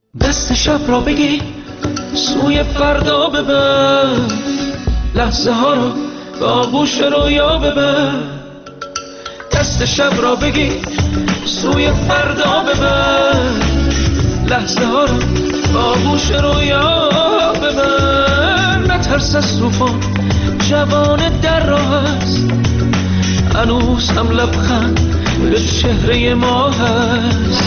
دست شب را بگی سوی فردا ببر، لحظه ها رو به آغوش رویا ببر. دست شب را بگی سوی فردا ببر، لحظه ها رو به آغوش رویا ببر. نترس از طوفان، جوان در راه است، هنوز هم لبخند به چهره ما هست.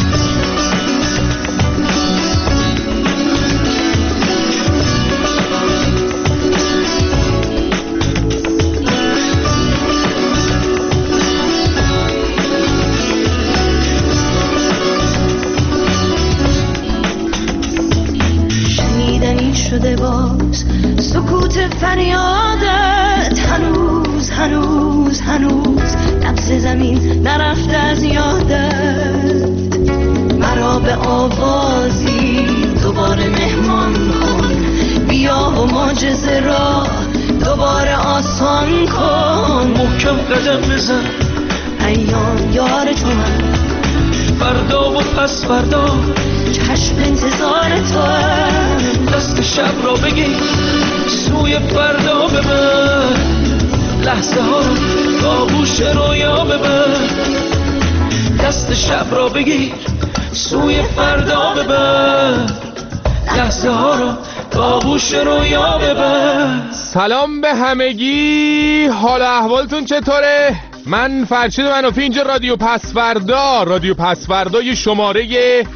شده باز سکوت فریادت، هنوز هنوز هنوز نبض زمین نرفته از یادت. مرا به آوازی دوباره مهمان کن، بیا و معجزه را دوباره آسان کن. محکم قدم بزن، ایام یار تو من، فردا و پس فردا چشم انتظار تو. دست شب را بگی سوی فردا ببر، لحظه ها رو به آغوش رویا ببر. دست شب را بگیر سوی فردا ببر، لحظه ها رو به آغوش رویا ببر. سلام به همگی، حال احوالتون چطوره؟ من فرشید منافی، اینجا رادیو پسوردا، رادیو پسوردای شماره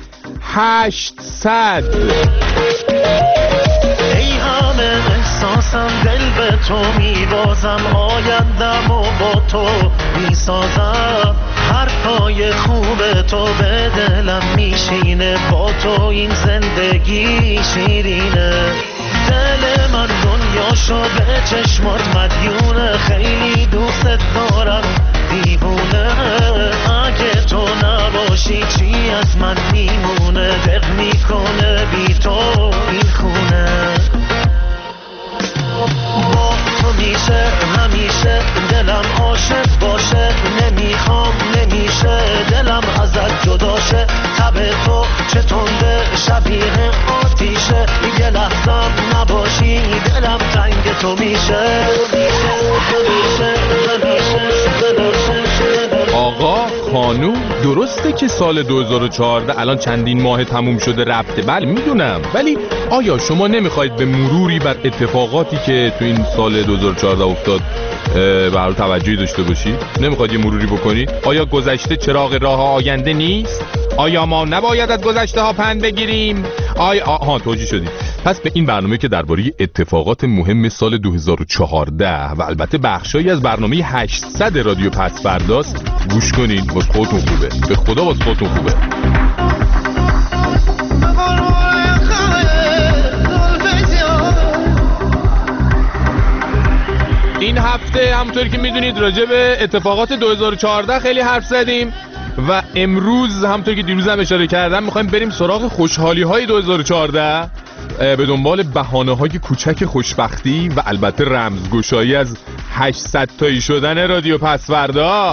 800. ای همه احساسم دل به تو میبازم، آیندم و با تو میسازم. حرفای خوب تو به دلم میشینه، با تو این زندگی شیرینه. دل من دنیاشو به چشمات مدیونه، خیلی دوست دارم دیوونه. اگه تو نباشی چی از من میمونه، دق میکنه بی تو این خونه. با تو میشه همیشه دلم عاشق باشه، نمیخوام نمیشه دلم ازت جداشه. تب تو چه تنده شبیه آتیشه، یه لحظم نباشی دلم تنگ تو میشه. آقا خانوم، درسته که سال 2014 الان چندین ماه تموم شده رفته، بله میدونم، ولی آیا شما نمیخواید به مروری بر اتفاقاتی که تو این سال 2014 افتاد برای توجهی داشته باشید؟ نمیخواید یه مروری بکنید؟ آیا گذشته چراغ راه آینده نیست؟ آیا ما نباید از گذشته ها پند بگیریم؟ توجیه شدید. پس به این برنامه که درباره اتفاقات مهم سال 2014 و البته بخشایی از برنامه 800 رادیو پسورداست گوش کنین، باز خودتون خوبه، به خدا باز خودتون خوبه. این هفته همونطوری که میدونید راجع به اتفاقات 2014 خیلی حرف زدیم و امروز همونطوری که دیروز هم اشاره کردم میخوایم بریم سراغ خوشحالی های 2014 به دنبال بهانه های کوچک خوشبختی و البته رمزگشایی از 800 تایی شدن رادیو پسوردا.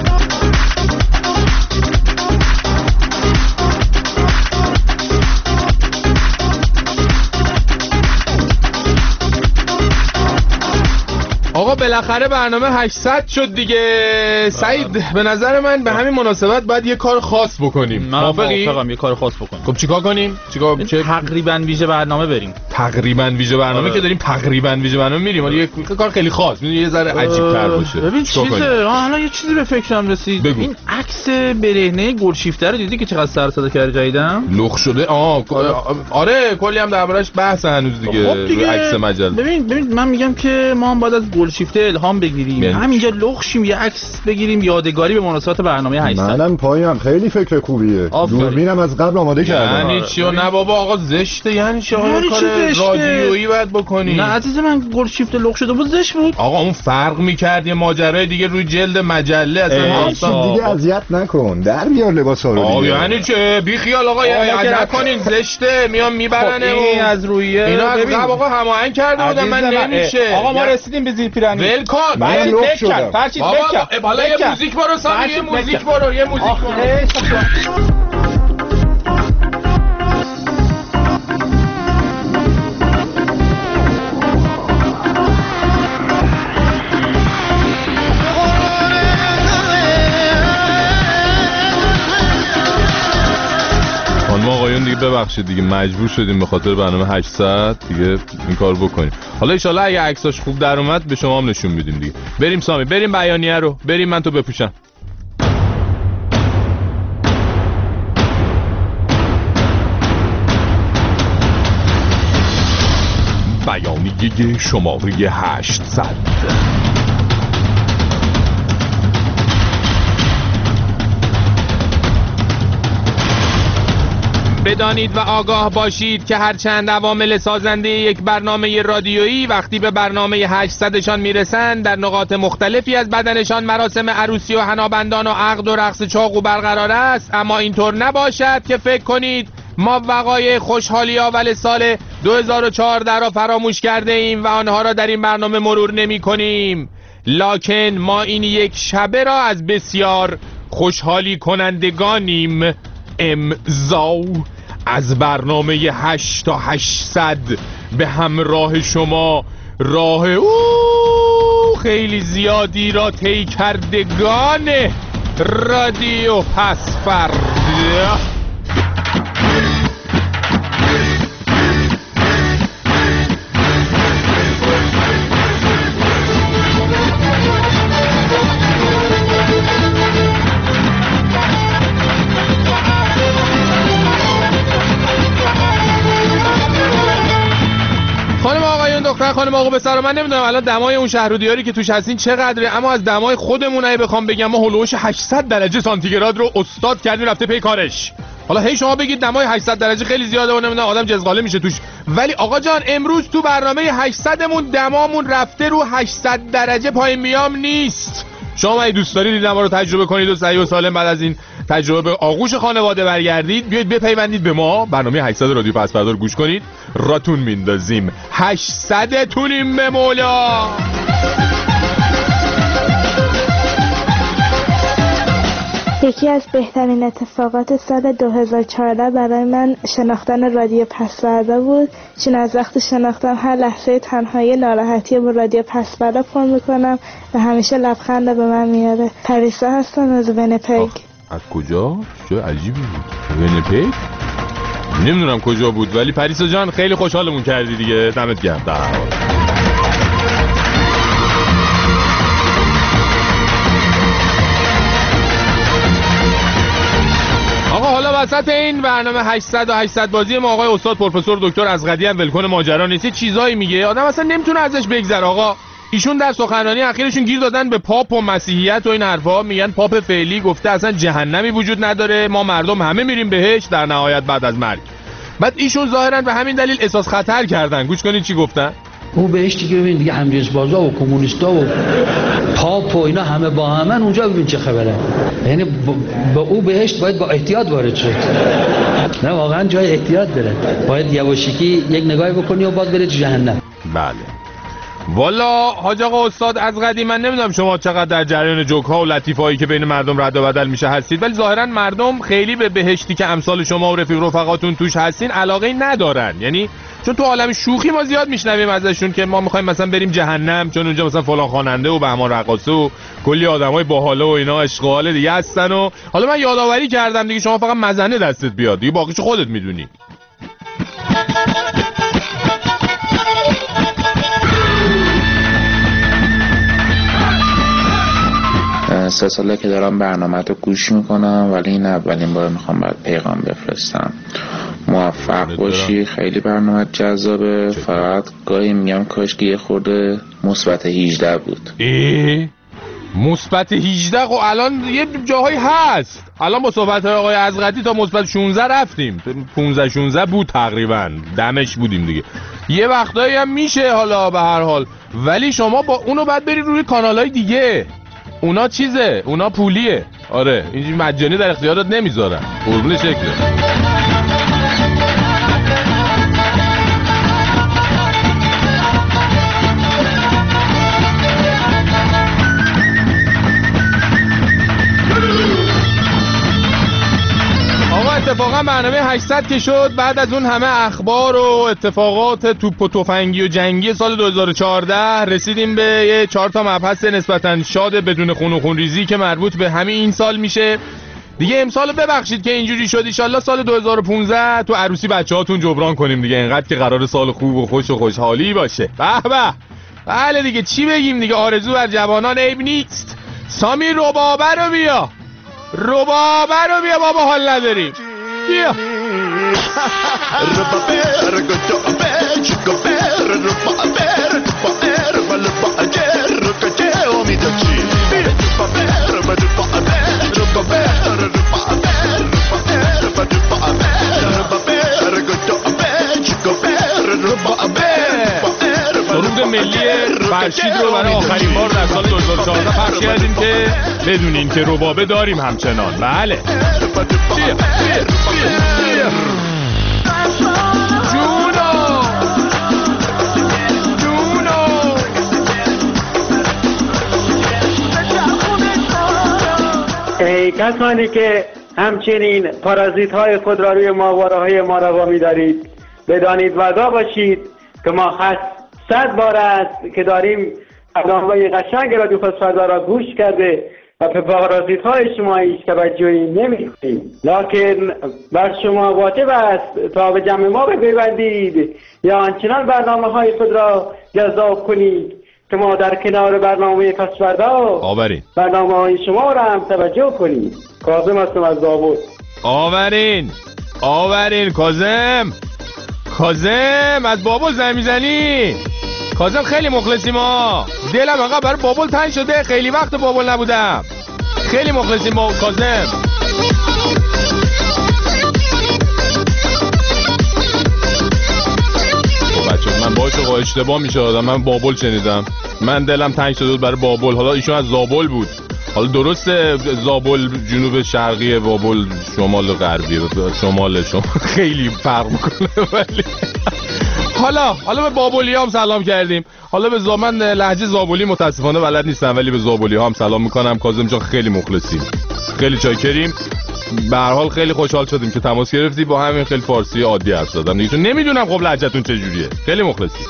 آقا بالاخره برنامه 800 شد دیگه. سعید به نظر من به همین مناسبت باید یه کار خاص بکنیم. موافقی؟ یه کار خاص بکنیم. خب چیکار کنیم؟ تقریبا ویژه برنامه بریم. تقریبا ویژه برنامه که داریم تقریبا ویژه برنامه میریم، ولی یه کار خیلی خاص، یه ذره عجیب تر باشه. ببین چیزه، حالا یه چیزی به فکرم رسید. بگو. این عکس برهنه گلشیفته رو دیدی که چقدر سر صدا کرده جدیدن؟ لخ شده. آره کلی هم دربارش بحث هنوز دیگه. خب دیگه عکس مجله. ببین من میگم که ما هم باید از گلشیفته الهام بگیریم، همینجا لخ شیم، یه عکس بگیریم یادگاری به مناسبت برنامه 800. منم پایم، خیلی فکر خوبیه. دوربینم از قبل آماده کردم. یعنی چی؟ نه بابا آقا زشته. یعنی چی؟ آقا کار رادیویی باید بکنی. نه عزیز من، گلشیفته لخ شده بود زشت بود. آقا اون فرق میکرد، یه ماجرای دیگه روی جلد مجله اصلا. دیگه اذیت نکن، در بیار لباسا رو دیگه. یعنی چه؟ بی خیال آقا، نکنین زشته، میام میبرنه. این از رویه اینا از قبل آقا هماهنگ کرده بودن، من نمیشه. آقا ما رسیدیم به زیر پیرنی. ول کن. من لخ شدم. فرشید بکن. بالا یه موزیک برو سامی، یه موزیک برو. آقایون دیگه ببخشید دیگه مجبور شدیم به خاطر برنامه 800 دیگه این کار بکنیم. حالا ان شاءالله اگه عکساش خوب در اومد به شما هم نشون میدیم دیگه. بریم سامی، بریم بیانیه رو، بریم من تو بپوشم. بیانیه شماره 800. بدانید و آگاه باشید که هرچند عوامل سازنده یک برنامه رادیویی وقتی به برنامه 800شان میرسند در نقاط مختلفی از بدنشان مراسم عروسی و حنابندان و عقد و رقص چاقو برقرار است، اما اینطور نباشد که فکر کنید ما وقایع خوشحالی اول سال 2014 را فراموش کرده ایم و آنها را در این برنامه مرور نمی کنیم. لکن ما این یک شبه را از بسیار خوشحالی کنندگانیم. امضا از برنامه 8 تا 800 به همراه شما راه خیلی زیادی را طی کردگان رادیو پسورده. خانم آقا بسر من نمیدونم الان دمای اون شهر و دیاری که توش هستین چقدره، اما از دمای خودمون اگه بخوام بگم ما هولوش 800 درجه سانتیگراد رو استاد کردیم رفته پی کارش. حالا هی شما بگید دمای 800 درجه خیلی زیاده و نمیدونم آدم جزغاله میشه توش، ولی آقا جان امروز تو برنامه 800مون دمامون رفته رو 800 درجه پایین میام نیست. شما اگه دوست دارید این دما رو تجربه کنید و صحیح و سالم بعد از این تجربه به آغوش خانواده برگردید، بیاید بپیوندید به ما، برنامه 800 رادیو پسورده رو گوش کنید، راتون میندازیم 800 تونیم به مولا. یکی از بهترین اتفاقات سال 2014 برای من شناختن رادیو پسورده بود، چون از وقتی شناختم هر لحظه تنهایی ناراحتی با رادیو پسورده پر میکنم و همیشه لبخند به من میاره. پریسا هستم از ونیپگ. از کجا؟ چه عجیبی بود. ونیپگ؟ نمیدونم کجا بود، ولی پریسا جان خیلی خوشحالمون کردی دیگه، دمت گرم. آقا حالا وسط این برنامه 800 و 800 بازی ما آقای استاد پروفسور دکتر ازغدی هم ولکن ماجرا نیست، چیزایی میگه آدم اصلا نمیتونه ازش بگذره. آقا ایشون در سخنرانی اخیرشون گیر دادن به پاپ و مسیحیت و این حرفا، میگن پاپ فعلی گفته اصلا جهنمی وجود نداره، ما مردم همه میریم بهشت در نهایت بعد از مرگ. بعد ایشون ظاهرا به همین دلیل احساس خطر کردن. گوش کنید چی گفتن. او بهشتی که ببین دیگه همجنسبازا و کمونیستا و پاپ و اینا همه با همن اونجا، ببین چه خبره. یعنی با او بهشت باید با احتیاط وارد شد. نه واقعا جای احتیاط داره، باید یواشکی یک نگاهی بکنی و بعد بره جهنم. بله والا حاج آقا استاد ازغدی، من نمیدونم شما چقدر در جریان جوک ها و لطیفه هایی که بین مردم رد و بدل میشه هستید، ولی ظاهرا مردم خیلی به بهشتی که امثال شما و رفیق رفقاتون توش هستین علاقه ندارن. یعنی چون تو عالم شوخی ما زیاد میشنویم ازشون که ما میخوایم مثلا بریم جهنم چون اونجا مثلا فلان خواننده و بهمان رقاصه و کلی آدمای باحاله و اینا اشغال دیگه هستن. و حالا من یادآوری کردم دیگه، شما فقط مزنه دستت بیاد دیگه، باقیشو خودت میدونی. 3 ساله که دارم برنامه رو گوش میکنم، ولی این اولین بار میخوام برات پیغام بفرستم. موفق باشی، خیلی برنامه جذابه، فقط گاهی میگم کاش که یه خورده مثبت 18 بود. مثبت 18 خب الان یه جاهایی هست، الان با صحبت آقای ازغدی تا مثبت 16 رفتیم، 15 16 بود تقریبا، دمش بودیم دیگه. یه وقتایی هم میشه حالا به هر حال، ولی شما با اونو بعد برید روی کانالای دیگه، اونا چیزه، اونا پولیه. آره اینجوری مجانی در اختیارات نمیذارن، قربون شکله. اتفاقا برنامه 800 که شد، بعد از اون همه اخبار و اتفاقات توپ و تفنگی و جنگی سال 2014 رسیدیم به یه 4 تا مبحث نسبتاً شاد بدون خون و خونریزی که مربوط به همین این سال میشه دیگه امسال ببخشید که اینجوری شد. ان شاءالله سال 2015 تو عروسی بچه‌هاتون جبران کنیم دیگه، اینقدر که قرار سال خوب و خوش و خوشحالی باشه. به به. بله دیگه چی بگیم دیگه، آرزو بر جوانان عیب نیست. سامی ربابه رو بیا، ربابه رو بیا بابا، حال نداریم. بیا سرود ملی فرشید رو برای آخرین بار در سال 2014 پخش کردیم که بدونین که ربابه داریم همچنان. بله ای کسانی که همچنین پارازیت های خود را روی ماهواره های ما روا می دارید، بدانید وعده باشید که ما 100 بار است که داریم برنامه‌های قشنگ رادیو فسفردا را گوش کرده و به پارازیت های شما هیچ توجهی نمی‌کنیم، لکن بر شما واجب است تا به جمع ما بپیوندید یا آنچنان برنامه‌های خود را جذاب کنید که ما در کنار برنامه فسفردا برنامه‌های شما را هم توجه کنید. کاظم هستم از زابل. آورین کاظم از بابل زنگ میزنی؟ کاظم خیلی مخلصیم ها، دلم انقدر برای بابل تنگ شده، خیلی وقت بابل نبودم. خیلی مخلصیم با کاظم. بچه من باشه با اشتباه میشه آدم، من بابل شنیدم، من دلم تنگ شده بود برای بابل. حالا ایشون از زابل بود، حالا درسته زابل جنوب شرقی، بابل شمال غربی، شمال شما خیلی فرق میکنه. ولی حالا به بابلی هم سلام کردیم. حالا به من لهجه زابلی متاسفانه بلد نیستم، ولی به زابلی هم سلام میکنم. کاظم جان خیلی مخلصیم، خیلی چاکریم. به هر حال خیلی خوشحال شدیم که تماس گرفتی، با همین خیلی فارسی عادی حرف زدم دیگه، چون نمیدونم خب لهجه‌تون چجوریه. خیلی مخلصیم.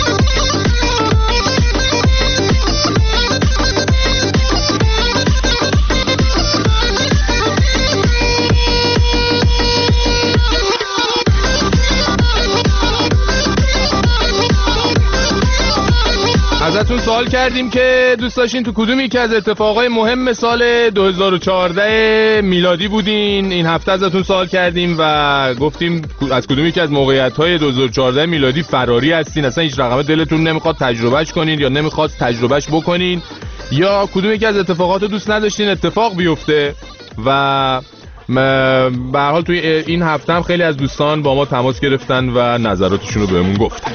ازتون سوال کردیم که دوست داشتین تو کدوم یکی از اتفاقای مهم سال 2014 میلادی بودین. این هفته ازتون سوال کردیم و گفتیم از کدوم یکی از موقعیت‌های 2014 میلادی فراری هستین، اصلا هیچ رقم دلتون نمیخواد تجربهش کنین یا نمیخواد تجربهش بکنین، یا کدوم یکی از اتفاقات دوست نداشتین اتفاق بیفته. و به هر حال توی این هفته هم خیلی از دوستان با ما تماس گرفتن و نظراتشون رو بهمون گفتن.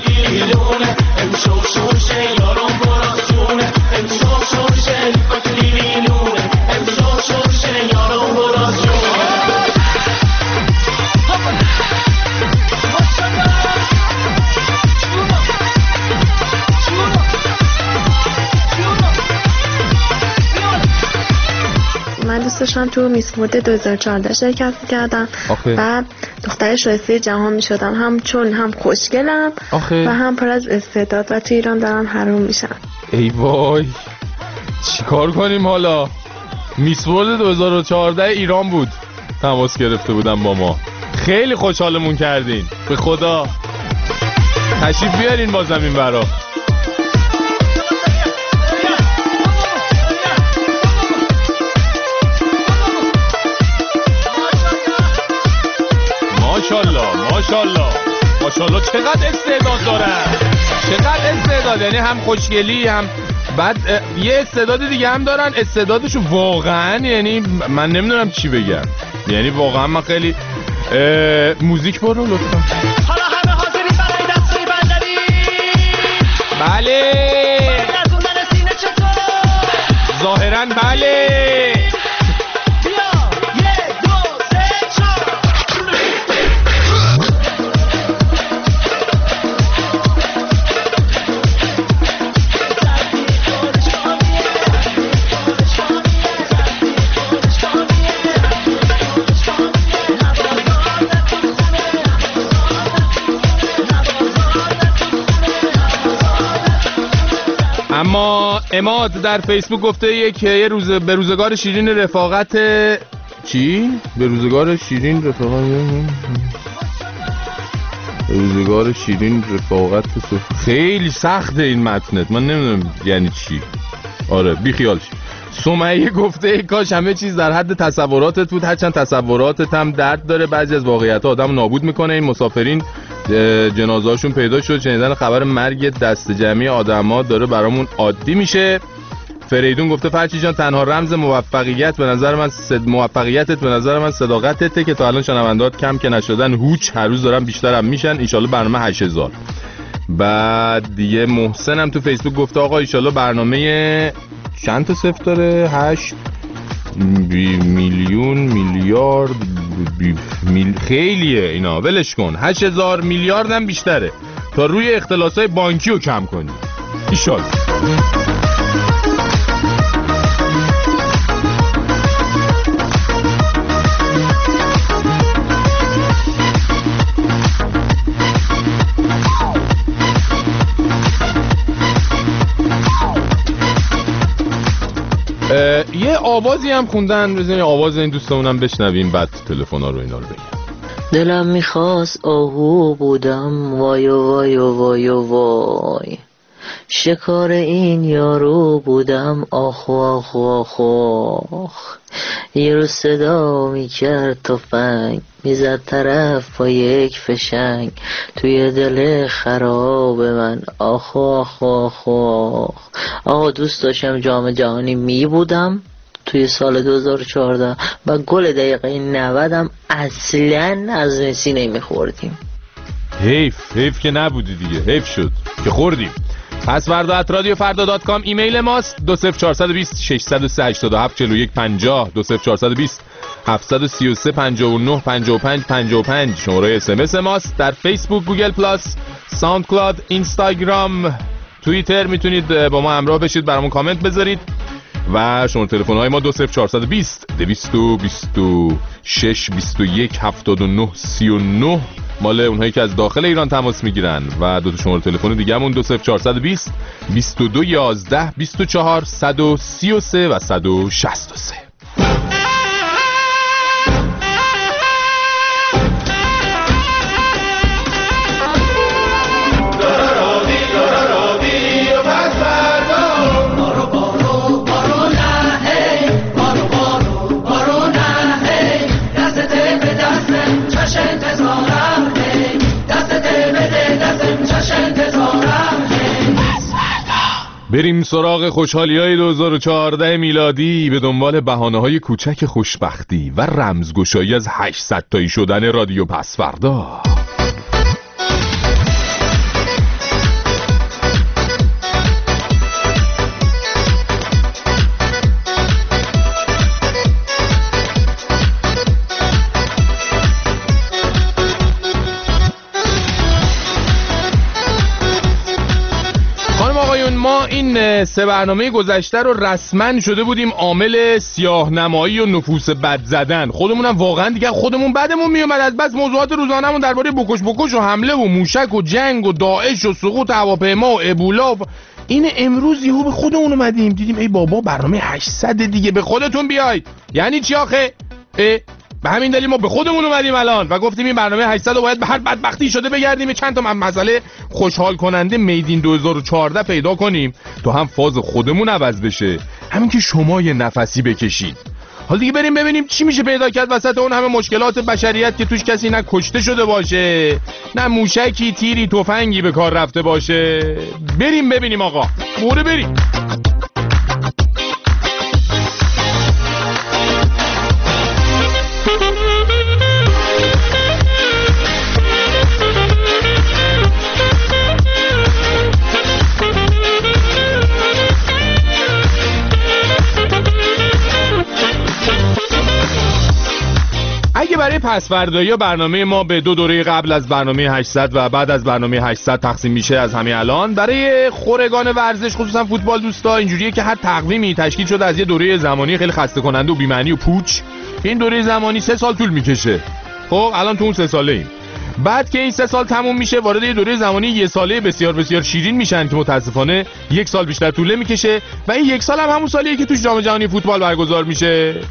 من دوست داشتم تو میس مود 2014 شرکت می‌کردم و دختر شایسته جهان می‌شدم، هم چون هم خوشگلم و هم پر از استعداد و تو ایران دارم حروم میشم. ای وای چیکار کنیم حالا؟ میس مود 2014 ایران بود، تماس گرفته بودم با ما، خیلی خوشحالمون کردین. به خدا تشریف بیارین با زمین برا. ماشاءالله چقدر استعداد دارن، چقدر استعداد، یعنی هم خوشگلی هم بعد یه استعداد دیگه هم دارن، استعدادشو واقعا یعنی من نمیدونم چی بگم، یعنی واقعا من خیلی موزیک برو لطفا. حالا همه حاضری برای دستوری بندری؟ بله گردوندن سینه چطور؟ ظاهرا بله. اما اماد در فیسبوک گفته یه روز به روزگار شیرین رفاقت چی؟ به روزگار شیرین رفاقت خیلی سخته این متنت، من نمیدونم یعنی چی. آره بی خیال شی. سمیه گفته کاش همه چیز در حد تصوراتت بود، هرچند تصوراتت هم درد داره، بعضی از واقعیت‌ها آدم نابود میکنه. این مسافرین جنازه‌هاشون پیدا شد، شنیدن خبر مرگ دست جمعی آدم‌ها داره برامون عادی میشه. فریدون گفته فرچی جان تنها رمز موفقیتت به نظر من صداقتته که تا الان شنوندات کم که نشدن، هوچ هر روز دارن بیشتر هم میشن، ان برنامه 8000. بعد دیگه محسن هم تو فیسبوک گفته آقا ان برنامه چند تا صفر داره؟ 8 میلیون میلیارد خیلیه اینا، ولش کن. 8000 میلیارد هم بیشتره تا روی اختلاسای بانکی رو کم کنی ان یه آوازی هم خوندن، بزنین آواز این دوستمونم بشنویم بعد تلفن‌ها رو اینا رو بگم. دلم میخواست آهو بودم وای وای وای وای، شکار این یارو بودم آخ آخ آخ آخ، یه رو صدا میکرد تفنگ میزد طرف با یک فشنگ، توی دل خراب من آخ آخ آخ آخ. آقا دوست داشتم جام جهانی می بودم توی سال 2014 و گل دقیقه 90 اصلا از مسی نمیخوردیم. حیف که نبودی دیگه، حیف شد که خوردیم. پس فردا@radiofarda.com ایمیل ماست. 20420 603 87 41 50 20420 733 59 55 55 شماره SMS ماست. در فیسبوک، گوگل پلاس، ساوند کلاود، اینستاگرام، توییتر میتونید با ما همراه بشید، برامون کامنت بذارید. و شماره تلفن های ما 20420 226 21 79 39 مال اونهایی که از داخل ایران تماس میگیرن، و دو تا شماره تلفن دیگه همون 20420 22 11 24 133 و 163. بریم سراغ خوشحالی‌های 2014 میلادی به دنبال بهانه‌های کوچک خوشبختی و رمزگشایی از 800 تایی شدن رادیو پس‌فردا. ما این 3 برنامه گذشته رو رسما شده بودیم عامل سیاه‌نمایی و نفوس بد زدن. خودمونم واقعا دیگه خودمون بدمون میومد از بس موضوعات روزانه‌مون درباره بکش و حمله و موشک و جنگ و داعش و سقوط هواپیما و ابولا. این امروز یهو به خودمون اومدیم دیدیم ای بابا برنامه 800 دیگه، به خودتون بیاید. یعنی چی آخه؟ به همین دلیل ما به خودمون اومدیم الان و گفتیم این برنامه 800 رو باید به هر بدبختی شده بگردیم چند تا مسئله خوشحال کننده میدین 2014 پیدا کنیم تا هم فاز خودمون عوض بشه، همین که شما یه نفسی بکشید. حالا دیگه بریم ببینیم چی میشه پیدا کرد وسط اون همه مشکلات بشریت که توش کسی نه کشته شده باشه، نه موشکی، تیری، تفنگی به کار رفته باشه. بریم ببینیم آقا، بریم. اگه برای پس‌فردایی برنامه ما به 2 دوره قبل از برنامه 800 و بعد از برنامه 800 تقسیم میشه از همین الان، برای خورگان ورزش خصوصا فوتبال دوستا اینجوریه که هر تقویمی تشکیل شده از یه دوره زمانی خیلی خسته کننده و بی‌معنی و پوچ. این دوره زمانی 3 سال طول میکشه. خب الان تو اون 3 ساله ایم. بعد که این 3 سال تموم میشه وارد یه دوره زمانی 1 ساله بسیار بسیار شیرین میشن که متاسفانه 1 سال بیشتر طول میکشه و این 1 سال هم همون سالیه که توش جام جهانی فوتبال برگزار میشه.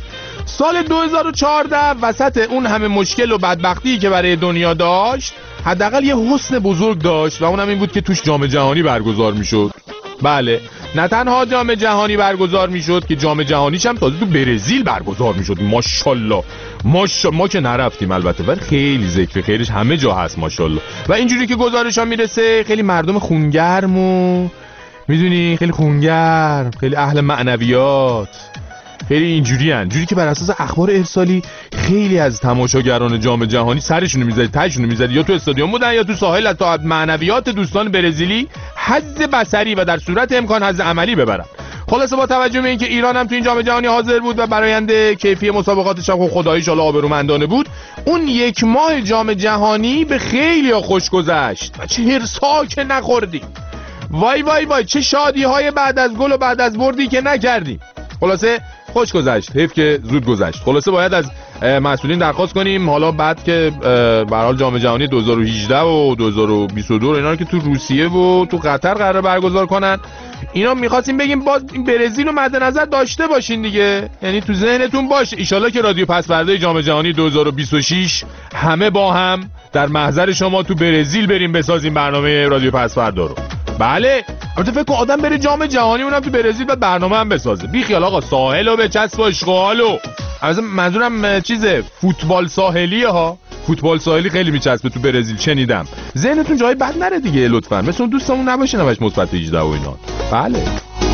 سال 2014 وسط اون همه مشکل و بدبختی که برای دنیا داشت، حداقل یه حسن بزرگ داشت و اونم این بود که توش جام جهانی برگزار میشد. بله، نه تنها جام جهانی برگزار میشد که جام جهانیش هم تازه تو برزیل برگزار میشد. ماشاءالله. ما که نرفتیم البته، ولی خیلی ذکر خیرش همه جا هست ماشاءالله. و اینجوری که گزارشا میرسه خیلی مردم خونگرم و میدونی خیلی خونگرم، خیلی اهل معنویات، خیلی اینجوریان، جوری که بر اساس اخبار ارسالی خیلی از تماشاگران جام جهانی سرشونو میزد، تاشونو میزد، یا تو استادیوم بودن یا تو ساحل، تا معنویات دوستان برزیلی حظ بصری و در صورت امکان حظ عملی ببرن. خلاصه با توجه به اینکه ایران هم تو این جام جهانی حاضر بود و براینده کیفی مسابقاتش هم خداییش الله آبرومندانه بود، اون یک ماه جام جهانی به خیلی‌ها خوش گذشت و چه هرسا که نخوردیم. وای وای وای، چه شادی های بعد از گل و بعد از بردی که نکردیم. خلاصه خوش گذشت، حیف که زود گذشت. خلاصه باید از مسئولین درخواست کنیم حالا بعد که به هر حال جام جهانی 2018 و 2022 اینا رو که تو روسیه و تو قطر قرار برگزار کنن، اینا می‌خواستیم بگیم باز این برزیل رو مد نظر داشته باشین دیگه، یعنی تو ذهنتون باشه. ان شاءالله که رادیو پس‌پرده جام جهانی 2026 همه با هم در محضر شما تو برزیل بریم بسازیم برنامه رادیو پس‌پرده رو. بله، البته فکر کن آدم بره جام جهانی اونم تو برزیل بعد برنامه هم بسازه. بی خیال آقا، ساحلو به چسب و اشغالو. مثلا منظورم چیزه، فوتبال ساحلیه ها. فوتبال ساحلی خیلی میچسبه تو برزیل، شنیدم. ذهنتون جای بد نره دیگه لطفا، مثل اون دوستمون نباشه نمش مثبت 18 و اینا. بله.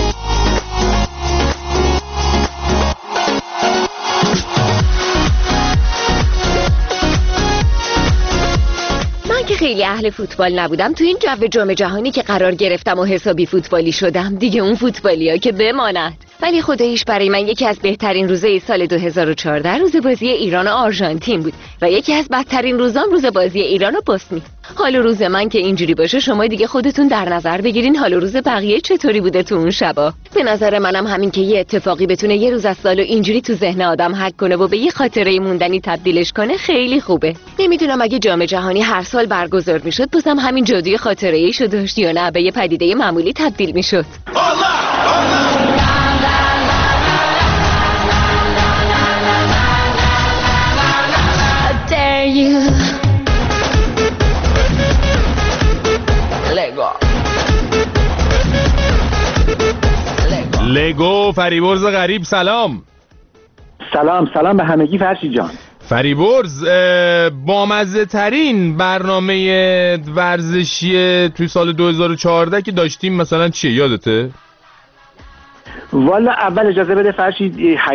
خیلی اهل فوتبال نبودم، تو این جو جام جهانی که قرار گرفتم و حسابی فوتبالی شدم دیگه، اون فوتبالیا که بماند. ولی خداییش برای من یکی از بهترین روزهای سال 2014 روز بازی ایران و آرژانتین بود و یکی از بدترین روزام روز بازی ایران و بوسنی. حال روز من که اینجوری باشه، شما دیگه خودتون در نظر بگیرین حال روز بقیه چطوری بوده تو اون شبا. به نظر منم همین که یه اتفاقی بتونه یه روز از سالو اینجوری تو ذهن آدم حک کنه و به یه خاطره موندنی تبدیلش کنه خیلی خوبه. نمیدونم اگه جام جهانی هر سال برگزار میشد بازم همین جادوی خاطره‌ایشو داشت یا نه به یه پدیده معمولی تبدیل میشد. لگو فریبرز غریب، سلام. سلام به همگی. فرشید جان، فریبرز بامزه ترین برنامه ورزشی توی سال 2014 که داشتیم مثلا چیه یادته؟ والا اول اجازه بده فرشید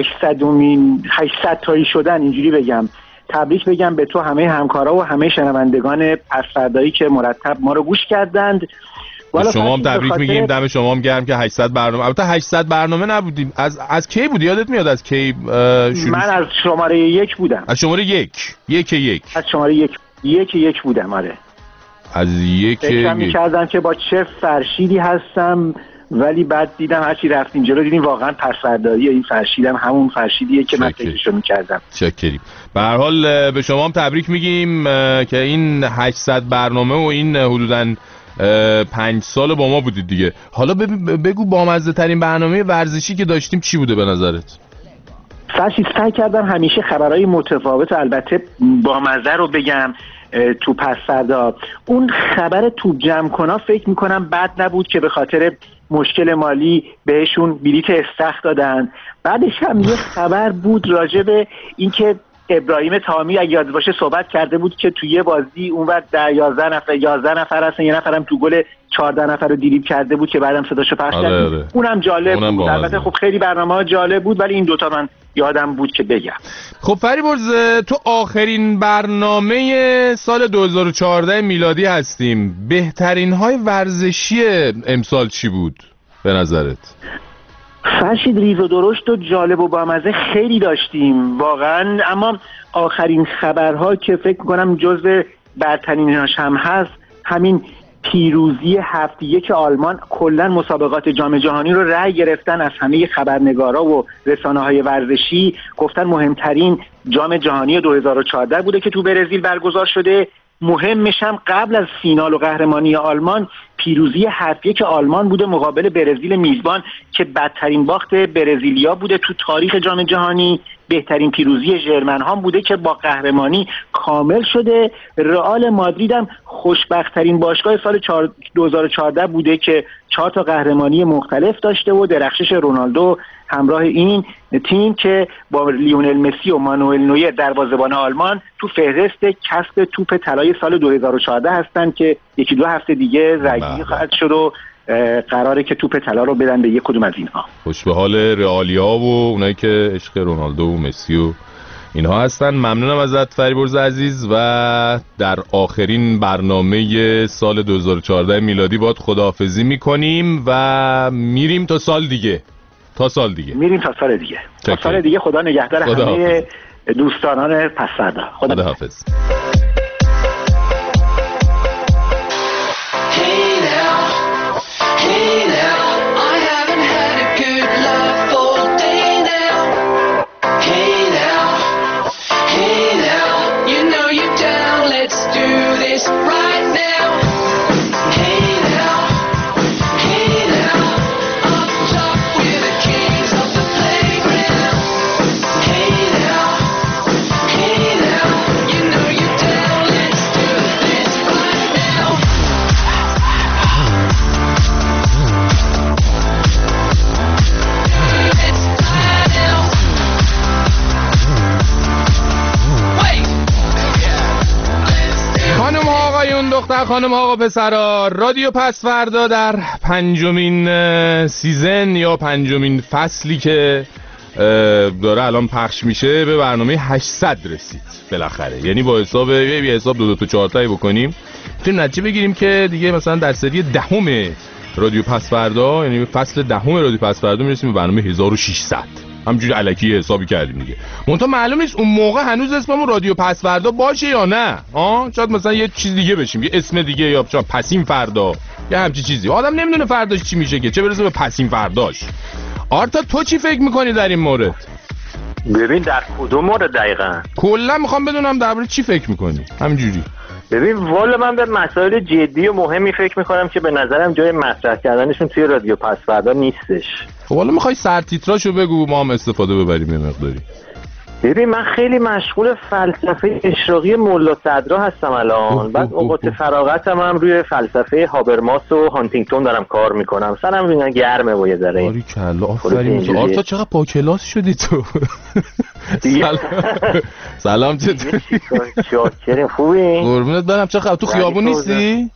800 تایی شدن اینجوری بگم، تبریک بگم به تو، همه همکارا و همه شنوندگان پس‌فردایی که مرتب ما رو گوش کردند. شما هم تبریک میگیم، دم شما هم گرم که 800 برنامه. البته 800 برنامه نبودیم. از کی بود یادت میاد؟ از کی شروع؟ من از شماره 1 بودم. از شماره 1 از شماره 1 بودم. آره، از 1 فکر می‌کردم که با چه فرشیدی هستم، ولی بعد دیدم هرچی رفتیم جلو دیدیم واقعا پس‌فردایی این فرشیدم همون فرشیدیه که من فکرشو می‌کردم. شکریم. به هر حال به شما هم تبریک میگیم که این 800 برنامه و این حدوداً 5 سال با ما بودید دیگه. حالا بگو بامزه ترین برنامه ورزشی که داشتیم چی بوده به نظرت؟ فرشید سعی کردم همیشه خبرهای متفاوت و البته بامزه رو بگم تو پس‌فردا. اون خبر توپ جمع کنا فکر میکنم بد نبود که به خاطر مشکل مالی بهشون بلیت استخر دادن. بعدش هم یه خبر بود راجع به اینکه ابراهیم تامی اگه یاد باشه صحبت کرده بود که توی یه بازی اونور 11 نفر هستن، یه نفرم تو گل 14 نفر رو دریبل کرده بود که بعدم صداشو پخش کرد. آره. اونم جالب بود. البته خب خیلی برنامه‌ها جالب بود ولی این دوتا من یادم بود که بگم. خب فریبرز، تو آخرین برنامه سال 2014 میلادی هستیم. بهترین های ورزشی امسال چی بود به نظرت؟ فرشید ریز و درشت و جالب و بامزه خیلی داشتیم واقعا، اما آخرین خبرها که فکر میکنم جزو برتریناش هم هست همین پیروزی 7-1 آلمان. کلا مسابقات جام جهانی رو رأی گرفتن از همه خبرنگارا و رسانه‌های ورزشی، گفتن مهمترین جام جهانی 2014 بوده که تو برزیل برگزار شده. مهمش هم قبل از فینال و قهرمانی آلمان پیروزی 7-1 آلمان بوده مقابل برزیل میزبان که بدترین باخت برزیلیا بوده تو تاریخ جام جهانی. بهترین پیروزی ژرمن ها بوده که با قهرمانی کامل شده. رئال مادرید هم خوشبخت‌ترین باشگاه سال 2014 بوده که 4 تا قهرمانی مختلف داشته و درخشش رونالدو همراه این تیم که با لیونل مسی و مانوئل نویر دروازه‌بان آلمان تو فهرست کسب توپ طلای سال 2014 هستند که 1-2 هفته دیگه رگی خواهد شد و قراره که توپ طلا رو بدن به یک کدوم از اینها. خوش به حال رئالیا و اونایی که عشق رونالدو و مسی و اینها هستن. ممنونم ازت فریبرز عزیز و در آخرین برنامه سال 2014 میلادی باهات خداحافظی میکنیم و میریم تا سال دیگه. میریم تا سال دیگه. تا سال دیگه. خدا نگهدار همه دوستانان پس‌فردا. خدا حافظ. خانم آقا پسرا، رادیو پس‌فردا در 5مین سیزن یا 5مین فصلی که داره الان پخش میشه به برنامه 800 رسید بالاخره. یعنی با حساب یه حساب 2 تا 4 تایی بکنیم میتونیم نتیجه بگیریم که دیگه مثلا در سری 10 رادیو پس‌فردا، یعنی فصل 10 رادیو پس‌فردا میرسیم به برنامه 1600. همجوری الکی حسابی کردیم دیگه. منتها معلوم نیست اون موقع هنوز اسممون رادیو پس‌فردا باشه یا نه. شاید مثلا یه چیز دیگه بشیم، یه اسم دیگه، یا شاید پسین فردا یا همچی چیزی. آدم نمیدونه فرداش چی میشه که چه برسه به پسین فرداش. آرتا تو چی فکر میکنی در این مورد؟ ببین در کدوم مورد دقیقاً؟ کلا میخوام بدونم درباره چی فکر میکنی. همینجوری. ببین والا من به مسائل جدی و مهمی فکر میکنم که به نظرم جای مطرح کردنشون توی رادیو پس‌فردا نیستش. خب حالا میخوای سرتیتراشو بگو ما هم استفاده ببریم یه مقداری. ببین من خیلی مشغول فلسفه اشراقی ملا صدرا هستم الان. بعد اوقات فراغتم هم روی فلسفه هابرماس و هانتینگتون دارم کار میکنم. سرم میگن گرمه و یه ذره. باریکلا آفرین. آرتا چقدر با کلاس شدی تو. سلام چطوری؟ چاکریم خوبی؟ قربونت برم. چه خبر؟ تو خیابون نیستی؟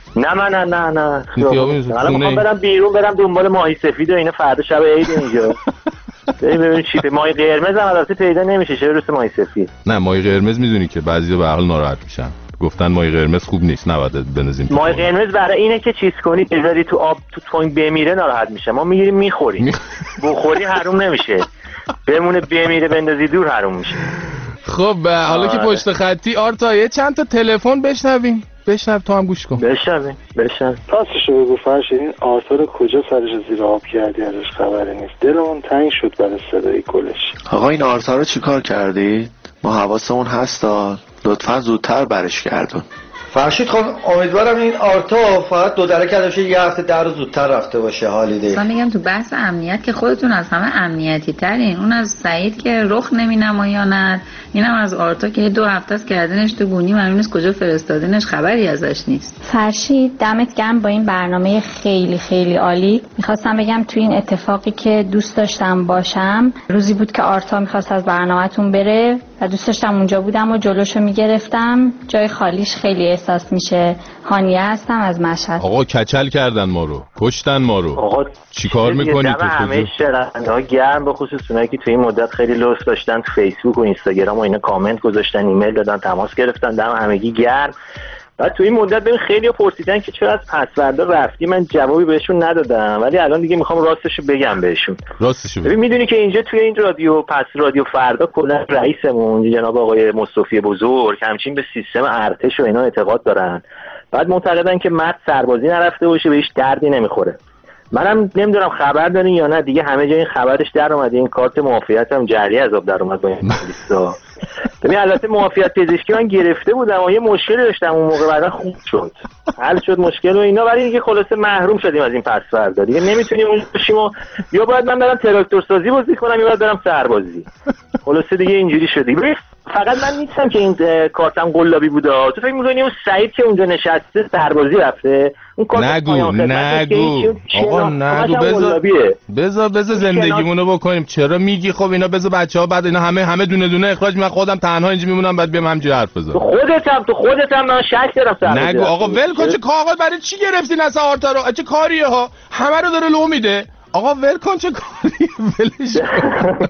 نه خیابون. الان میخوام برم بیرون، برم دنبال ماهی سفید و اینا. فردا شب عید اینجا. ببین چی ماهی قرمز هم البته پیدا نمیشه. چه روز ماهی سفید؟ نه ماهی قرمز میدونی که بعضیا به حال ناراحت میشن. گفتن ماهی قرمز خوب نیست، نباید بنزیم. ماهی قرمز برای اینه که چیز کنی بذاری تو آب تو تون بمیره ناراحت میشه. ما میگیریم میخوریم. بخوری حروم نمیشه. بمونه بمیره بندازی دور حروم میشه. خب حالا که پشت خطی آرتا یه چند تا تلفن بشنویم. بشنو تو هم گوش کن. بشنو. راستشو بگو فرشید، این آرتا رو کجا سرش زیر آب کردی؟ ازش خبری نیست. دلمون تنگ شد برای صدای گلش. آقا این آرتا رو چیکار کردی؟ ما حواسمون هستا، لطفا زودتر برش گردون. فرشید خب امیدوارم این آرتا فقط 2 درکت باشه، یه هفته در رو زودتر رفته باشه. حالیده اصلا میگم تو بحث امنیت که خودتون از همه امنیتی ترین. اون از سعید که رخ نمایاند، اینم از آرتا که 2 هفته است کردنش تو گونی، معلوم نیست کجا فرستادنش، خبری ازش نیست. فرشید دمت گرم با این برنامه خیلی خیلی عالی. میخواستم بگم تو این اتفاقی که دوست داشتم باشم، روزی بود که آرتا میخواست از برنامه‌تون بره و دوست داشتم اونجا بودم و جلوشو میگرفتم. جای خالیش خیلی احساس میشه. هانیه هستم از مشهد. آقا کچل کردن ما رو، کشتن ما رو. آقا چیکار میکنی تو؟ همه شرنده گرم، به خصوص اونایی که توی این مدت خیلی لطف داشتن تو فیسبوک و اینستاگرام و اینا کامنت گذاشتن، ایمیل دادن، تماس گرفتن. دم همگی گرم. بعد توی این مدت ببین خیلی‌ها پرسیدن که چرا از پس‌فردا رفتی. من جوابی بهشون ندادم، ولی الان دیگه میخوام راستشو بگم بهشون. ببین میدونی که اینجا توی این رادیو فردا کلا رئیسمون جناب آقای مصطفی بزرگ همچین به سیستم ارتش و اینا اعتقاد دارن. بعد معتقدن که مرد سربازی نرفته باشه بهش دردی نمیخوره. منم نمیدونم خبر دارین یا نه، دیگه همه جا این خبرش در اومده. این کارت معافیت هم جری عذاب در اومد با این پلیسا. ببین البته معافیت پزشکی من گرفته بودم و یه مشکلی داشتم اون موقع، بعدا خوب شد، حل شد مشکل و اینا، ولی دیگه خلاصه محروم شدیم از این پس‌فردا دیگه نمیتونیم اونجا باشیم و یا باید من برم تراکتور سازی بازی کنم یا باید برم سربازی. خلاصه دیگه اینجوری شد. فقط من نیستم که این کارتم قلابی بوده. تو فکر می‌کنی اون سعید که اونجا نشسته سربازی رفته؟ اون کارت نگو آقا نگو، بذار زندگیمونو بکنیم. چرا میگی؟ خب اینا بذار بچه‌ها بعد اینا همه دونه دونه اخراج، من خودم تنها اینجا میمونم بعد بیام همینجوری حرف بزنم. تو خودت هم من شک دارم سربازی. نگو آقا ول کن، چه کاغذ برای چی گرفتین اصلا آرتا رو؟ چه کاریه ها؟ همه رو داره لو میده. آقا ول کن، چه کاری ولش کن.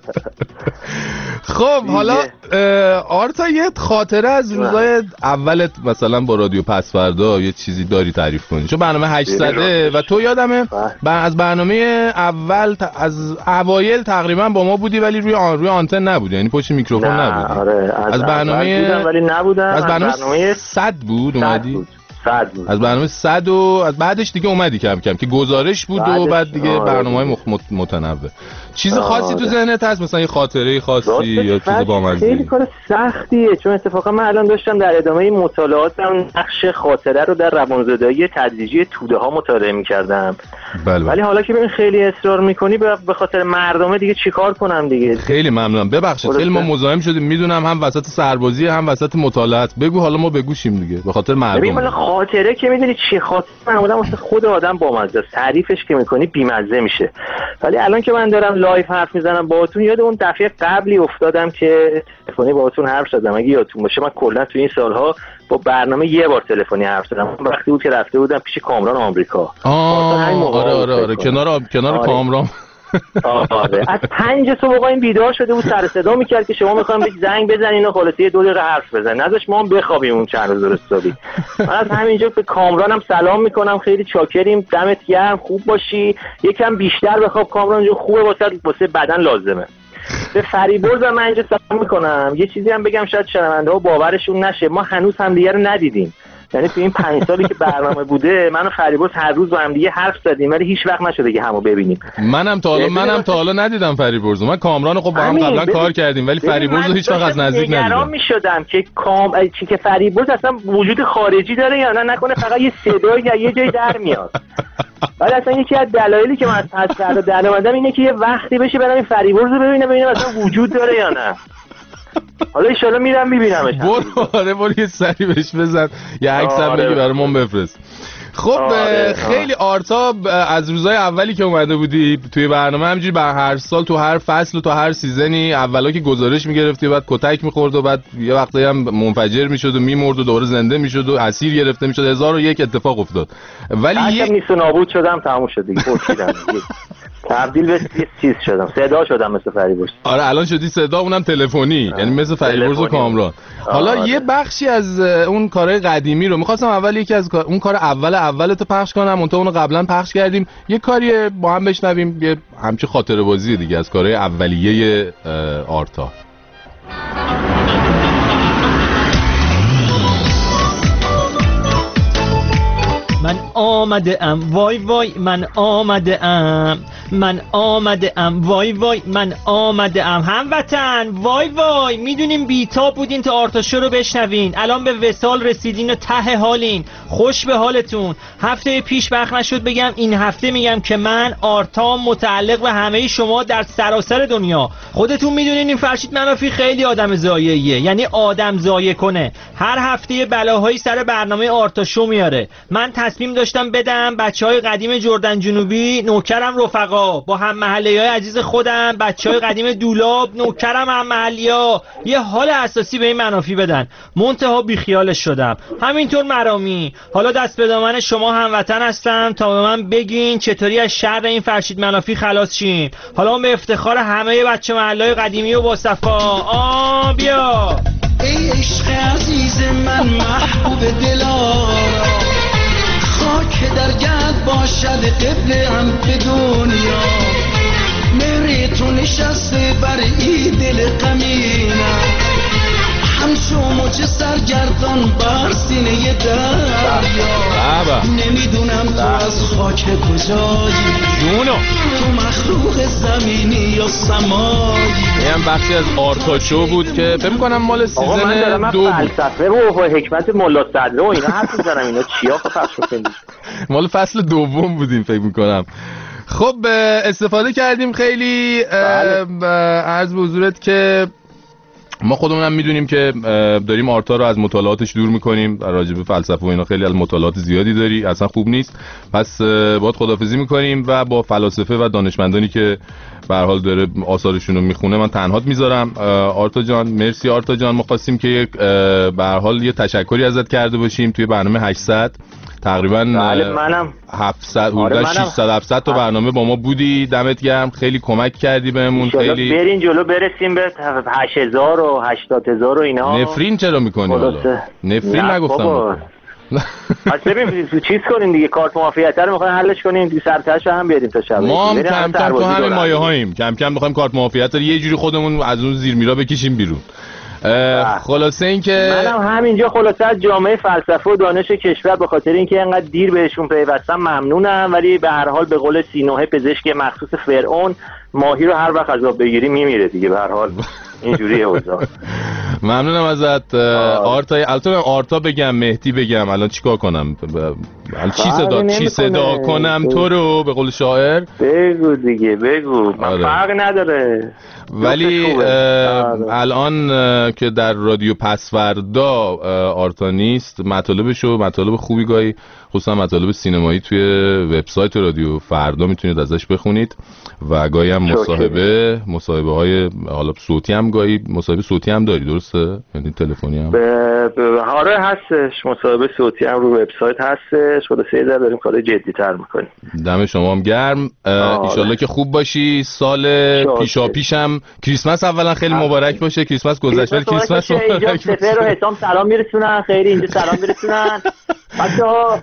خب حالا آرتا یه خاطره از روزای اولت مثلا با رادیو پس‌فردا یه چیزی داری تعریف کنی؟ چون برنامه 800 و تو یادمه از برنامه اول از اوایل تقریبا با ما بودی ولی روی آنتن نبودی، یعنی پشت میکروفون نبودی. آره از برنامه بودم ولی نبودم. از برنامه 100 بود اومدی؟ از برنامه 100 و از بعدش دیگه اومدی کم کم که گزارش بود و بعد دیگه برنامه‌های متنوع. چیز خاصی تو ذهنت هست مثلا یه خاطره خاصی یا چیز بامزه؟ خیلی کار سختیه، چون اتفاقا من الان داشتم در ادامه مطالعاتم نقش خاطره رو در روانزدایی تدریجی توده ها مطالعه می‌کردم. ولی حالا که ببین خیلی اصرار می‌کنی به خاطر مردمه دیگه چیکار کنم دیگه. خیلی ممنونم، ببخشید خیلی ما مزاحم شدیم، میدونم هم وسط سربازی هم وسط مطالعات. بگو حالا ما بگوشیم دیگه به خاطر مردم. خاطره که میدونی چی خاطره معمولا واسه خود آدم بامزه است، تعریفش که می‌کنی بی‌مزه میشه. ولی الان که من دارم لایو حرف میزنم باهاتون یاد اون دفعه قبلی افتادم که تلفنی باهاتون حرف زدم. اگه یادتون باشه من کلا تو این سالها با برنامه یه بار تلفنی حرف زدم. وقتی بود که رفته بودم پیش کامران آمریکا. آره کنار کامران. آره از 5 صبح این بیدار شده بود، سر صدا میکرد که شما میخوایم بهش زنگ بزنین و خلاصه یه 2 دقیقه حرف بزنین، ازش ما هم بخوابیم اون چند روز درستابی. من از همینجا به کامرانم سلام میکنم، خیلی چاکریم، دمت گرم، خوب باشی، یکم بیشتر بخواب کامران جو، خوبه واسه بدن لازمه. به فریبرز من اینجا سلام میکنم. یه چیزی هم بگم شاید شنونده‌ها باورشون نشه، ما هنوز هم دیگه رو ندیدیم. یعنی تو این 5 سالی که برنامه بوده من و فریبرز هر روز با هم دیگه حرف زدیم ولی هیچ وقت نشده که همو ببینیم. منم تا حالا ندیدم فریبرز. من کامران خب با هم قبلا کار کردیم ولی فریبرز رو هیچ وقت از نزدیک ندیدم. نگران میشدم که فریبرز اصلا وجود خارجی داره یا نکنه فقط یه صدایی یا یه جای در میاد. ولی اصلا یکی از دلایلی که من از فردا در اومدم اینه که یه وقتی بشه برام این فریبرز رو ببینم اصلا وجود داره یا نه. حالا ان شاءالله میرم میبینمش. برو یه سری بهش بزن، یه عکس هم بگی برامون بفرست. خب خیلی آرتا از روزای اولی که اومده بودی توی برنامه همینجوری هر سال تو هر فصل و تو هر سیزنی اولا که گزارش میگرفتی بعد کتک میخورد و بعد یه وقتایی هم منفجر میشد و میمرد و دوباره زنده میشد و اسیر گرفته میشد. 1001 اتفاق افتاد ولی یه نیست و نابود شدم تموم شد دیگه. تبدیل به چیز شدم، صدا شدم مثل فریبرز. آره الان شدی صدا، اونم تلفنی، یعنی مثل فریبرز و کامران. حالا یه بخشی از اون کارهای قدیمی رو می‌خواستم اول یکی از اون کار اولتو پخش کنم، اون رو قبلا پخش کردیم، یه کاری با هم بشنویم، یه همچین خاطره بازی دیگه از کارهای اولیه آرتا. من آمده ام وای وای من آمده ام، من آمده ام وای وای من آمده ام. هموطن وای وای میدونیم بی‌تاب بودین تا آرتا شو رو بشنوین، الان به وصال رسیدین و ته حالین، خوش به حالتون. هفته پیش وقت نشد بگم، این هفته میگم که من آرتا متعلق به همه شما در سراسر دنیا. خودتون میدونین این فرشید منافی خیلی آدم ضایعیه، یعنی آدم ضایع کنه. هر هفته بلاهایی سر برنامه آرتا شو میاره. من تصمیم داشتم بدم بچهای قدیم جردن جنوبی، نوکرم رفقا، با هم محلیای عزیز خودم بچهای قدیم دولاب، نوکرم هم محلیا، یه حال اساسی به این منافی بدن. منتها بیخیالش شدم. همینطور مرامی. حالا دست به دامن شما هموطن هستم تا به من بگین چطوری از شر این فرشید منافی خلاص شیم. حالا به افتخار همه بچه محلای قدیمی و با صفا. بیا ای عشق عزیز من محبوب دلارا، خاک در گرد باشد قبله هم به دنیا، مهر تو نشسته بر ای دل غمینم، همچو موج سرگردان بر سینه دریا. نمیدونم تو از خاک کجایی جونو تو مخلوق زمینی یا سمایی. این هم بخشی از آرتا شو بود که فکر می‌کنم مال سیزن 2 بود. فلسفه و حکمت ملا صدره و اینا حرف می‌زنم، اینا چیا پخش کنید؟ مال فصل دوم بودیم فکر می‌کنم. خب استفاده کردیم خیلی. عرض به حضورت که ما خودمون هم میدونیم که داریم آرتا رو از مطالعاتش دور میکنیم، راجع به فلسفه و اینا خیلی از مطالعات زیادی داری، اصلا خوب نیست. پس باید خداحافظی میکنیم و با فلاسفه و دانشمندانی که به هر حال داره آثارشون رو میخونه من تنهات میذارم. آرتا جان مرسی. آرتا جان ما خواستیم که یک به هر حال یه تشکری ازت کرده باشیم توی برنامه 800 تقریبا. منم 700 حدود 600 700 تا برنامه با ما بودی. دمت گرم، خیلی کمک کردی بهمون. خیلی برین جلو برسیم به 8000 و 80000 و اینا. نفرین چرا میکنی حالا؟ نفرین نگفتم. پس ببین چیز کنیم دیگه، کارت موافقت رو میخوایم حلش کنیم دیگه، سرتاش هم بیاریم تا شب. ما هم کم کم تو همین مایه هاییم، کم کم میخوایم کارت موافقت رو یه جوری خودمون از اون زیر میرا بکشیم بیرون. خلاصه این که منم همینجا خلاصه از جامعه فلسفه و دانش کشور به خاطر اینکه اینقدر دیر بهشون پیوستم ممنونم، ولی به هر حال به قول سینوحه پزشک مخصوص فرعون ماهی رو هر وقت از آب بگیری میمیره دیگه، به هر حال اینجوریه اوضاع. ممنونم ازت آرتا. البته آرتا بگم مهدی بگم الان چیکار کنم؟ چی صدا کنم تو رو به قول شاعر؟ بگو دیگه بگو، من فرق نداره. ولی الان که در رادیو پسوردا آرتا نیست، مطالب خوبی گاهی خصوصا مطالب سینمایی توی وبسایت رادیو فردا میتونید ازش بخونید و گاهی هم مصاحبه های حالا صوتی هم گاهی مصاحبه صوتی هم داری درسته؟ یعنی تلفنی هم آره هستش، مصاحبه صوتی هم رو وبسایت هستش. خود سه در داریم کارهای جدی‌تر می‌کنیم. دم شما هم گرم. ان شاءالله که خوب باشی. سال پیشاپیشم کریسمس اولا خیلی مبارک باشه. کریسمس گذشته، کریسمس مبارک باشه. سفر رو حسام سلام میرسونن، خیلی اینجا سلام میرسونن. بچه‌ها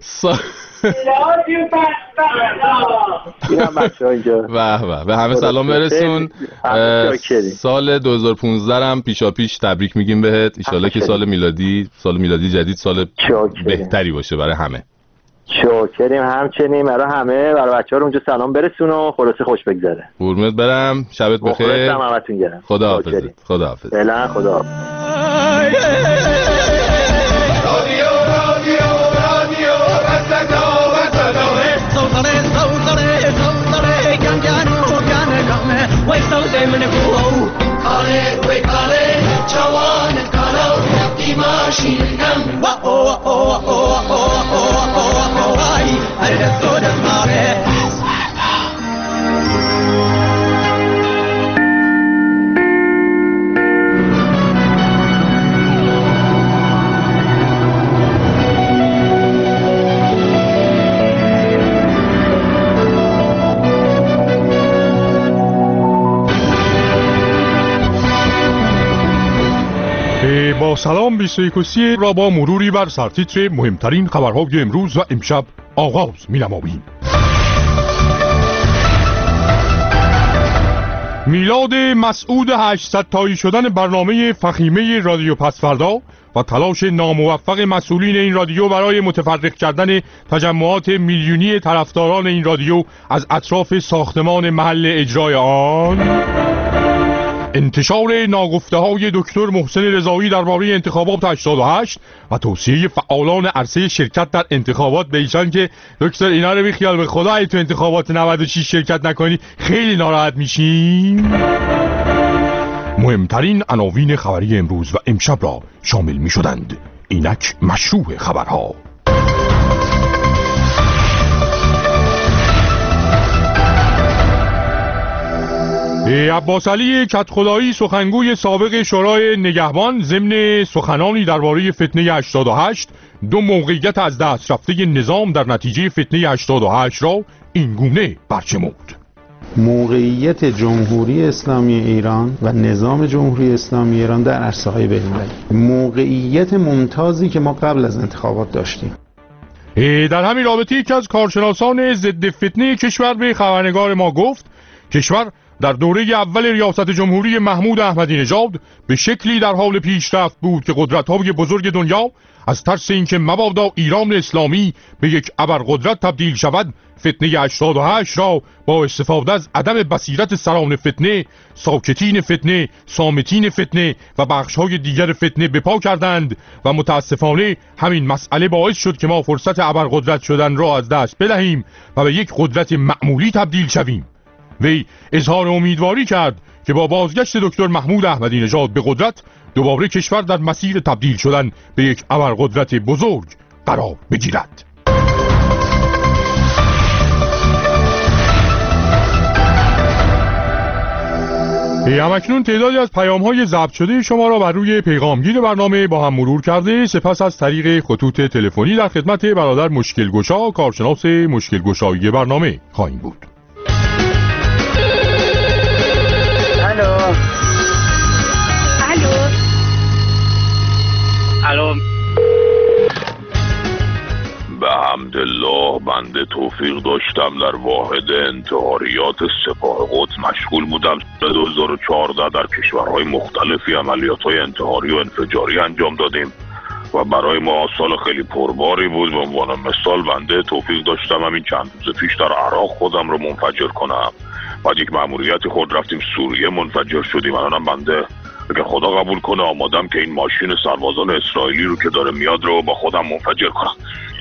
به همه سلام برسون. سال 2015 هم پیشاپیش تبریک میگیم بهت. ان شاءالله که سال میلادی جدید سال بهتری باشه برای همه. شاکریم. همچنین برای همه، برای بچه‌ها رو اونجا سلام برسون و خلاصه خوش بگذره. قربونت برم، شبت بخیر. خدا حافظ. خدا حافظ. فعلا خدا. وای سوده من گو کاله وای کاله جوان کاله دیماشی کم وا او او او او وای هر دستور ماره. با سلام 21 را با مروری بر سرتیتر مهمترین خبرهای امروز و امشب آغاز می‌نماییم. میلاد مسعود 800 تایی شدن برنامه فخیمه رادیو پسوردا و تلاش ناموفق مسئولین این رادیو برای متفرق کردن تجمعات میلیونی طرفداران این رادیو از اطراف ساختمان محل اجرای آن، انتشار ناگفته‌های دکتر محسن رضایی درباره انتخابات 88 و توصیه فعالان عرصه شرکت در انتخابات به ایشان که دکتر اینا رو بیخیال به خدا ای تو انتخابات 96 شرکت نکنی خیلی ناراحت میشیم. مهمترین عناوین خبری امروز و امشب را شامل می‌شدند. اینک مشروع خبرها. عباس علی کدخدایی سخنگوی سابق شورای نگهبان ضمن سخنانی درباره فتنه 88 دو موقعیت از دست رفته نظام در نتیجه فتنه 88 را اینگونه برچمود. موقعیت جمهوری اسلامی ایران و نظام جمهوری اسلامی ایران در عرصه‌های بین‌المللی، موقعیت ممتازی که ما قبل از انتخابات داشتیم. در همین رابطه یکی از کارشناسان ضد فتنه کشور به خبرنگار ما گفت کشور در دوره اول ریاست جمهوری محمود احمدی نژاد به شکلی در حال پیشرفت بود که قدرت‌های بزرگ دنیا از ترس اینکه مبادا ایران اسلامی به یک ابرقدرت تبدیل شود، فتنه 88 را با استفاده از عدم بصیرت سران فتنه، ساکتین فتنه، صامتین فتنه و بخش‌های دیگر فتنه به پا کردند و متاسفانه همین مسئله باعث شد که ما فرصت ابرقدرت شدن را از دست بدهیم و به یک قدرت معمولی تبدیل شویم. وی اظهار امیدواری کرد که با بازگشت دکتر محمود احمدی نژاد به قدرت دوباره کشور در مسیر تبدیل شدن به یک ابرقدرت بزرگ قرار بگیرد. همکنون تعدادی از پیام‌های ضبط شده شما را بر روی پیغامگیر برنامه با هم مرور کرده، سپس از طریق خطوط تلفنی در خدمت برادر مشکل گشا، کارشناس مشکل گشایی برنامه خواهیم بود. الو. به حمدالله بنده توفیق داشتم در واحد انتحاریات سپاه قدس مشغول بودم. 2014 در کشورهای مختلفی عملیات‌های انتحاری و انفجاری انجام دادیم و برای ما سال خیلی پرباری بود. به عنوان مثال بنده توفیق داشتم همین چند روز پیش در عراق خودم رو منفجر کنم. بعد یک مأموریت خود رفتیم سوریه، منفجر شدیم. الانم بنده اگه خدا قبول کنه آمادم که این ماشین سربازان اسرائیلی رو که داره میاد رو با خودم منفجر کنم.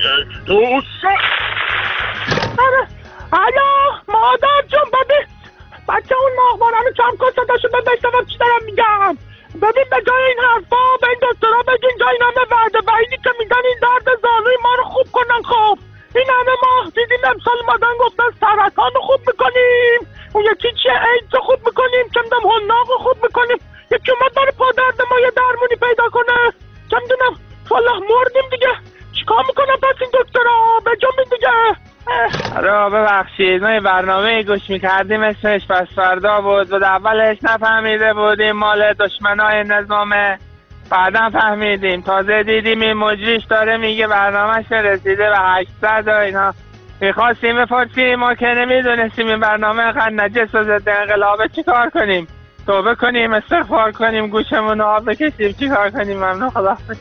الو مادر جون، ببین بچه اون ماهوارم کم کن صداشو بشنوم چی دارم میگم. ببین به جای این حرفا به این دکترها بگین جای نامه وعده وعیدی که میگن این درد زانوی ما رو خوب کنن. خب این همه ماه دیدیم امسال مادن گفتن سرطان رو خوب میکنیم، اون یکی چیه ایدز رو خوب میکنیم، چه میدونم حناق رو خوب میکنیم، یکی اومد برای پادرد ما یه درمونی پیدا کنه، چه میدونم والله مردیم دیگه. چیکار میکنم پس این دکترها به جنبین دیگه. آره ببخشید ما یه برنامه گوش میکردیم اسمش پس فردا بود و اولش نفهمیده بودیم مال دشمنای نظامه، بعدا فهمیدیم، تازه دیدیم این مجریش داره میگه برنامهش رسیده به 800 و اینا. میخواستیم بپرسیم ما که نمیدونستیم این برنامه انقدر نجس و ضد انقلابه چیکار کنیم؟ توبه کنیم، استغفار کنیم، گوشمون رو آب بکشیم، چیکار کنیم؟ ممنون، خداحافظ.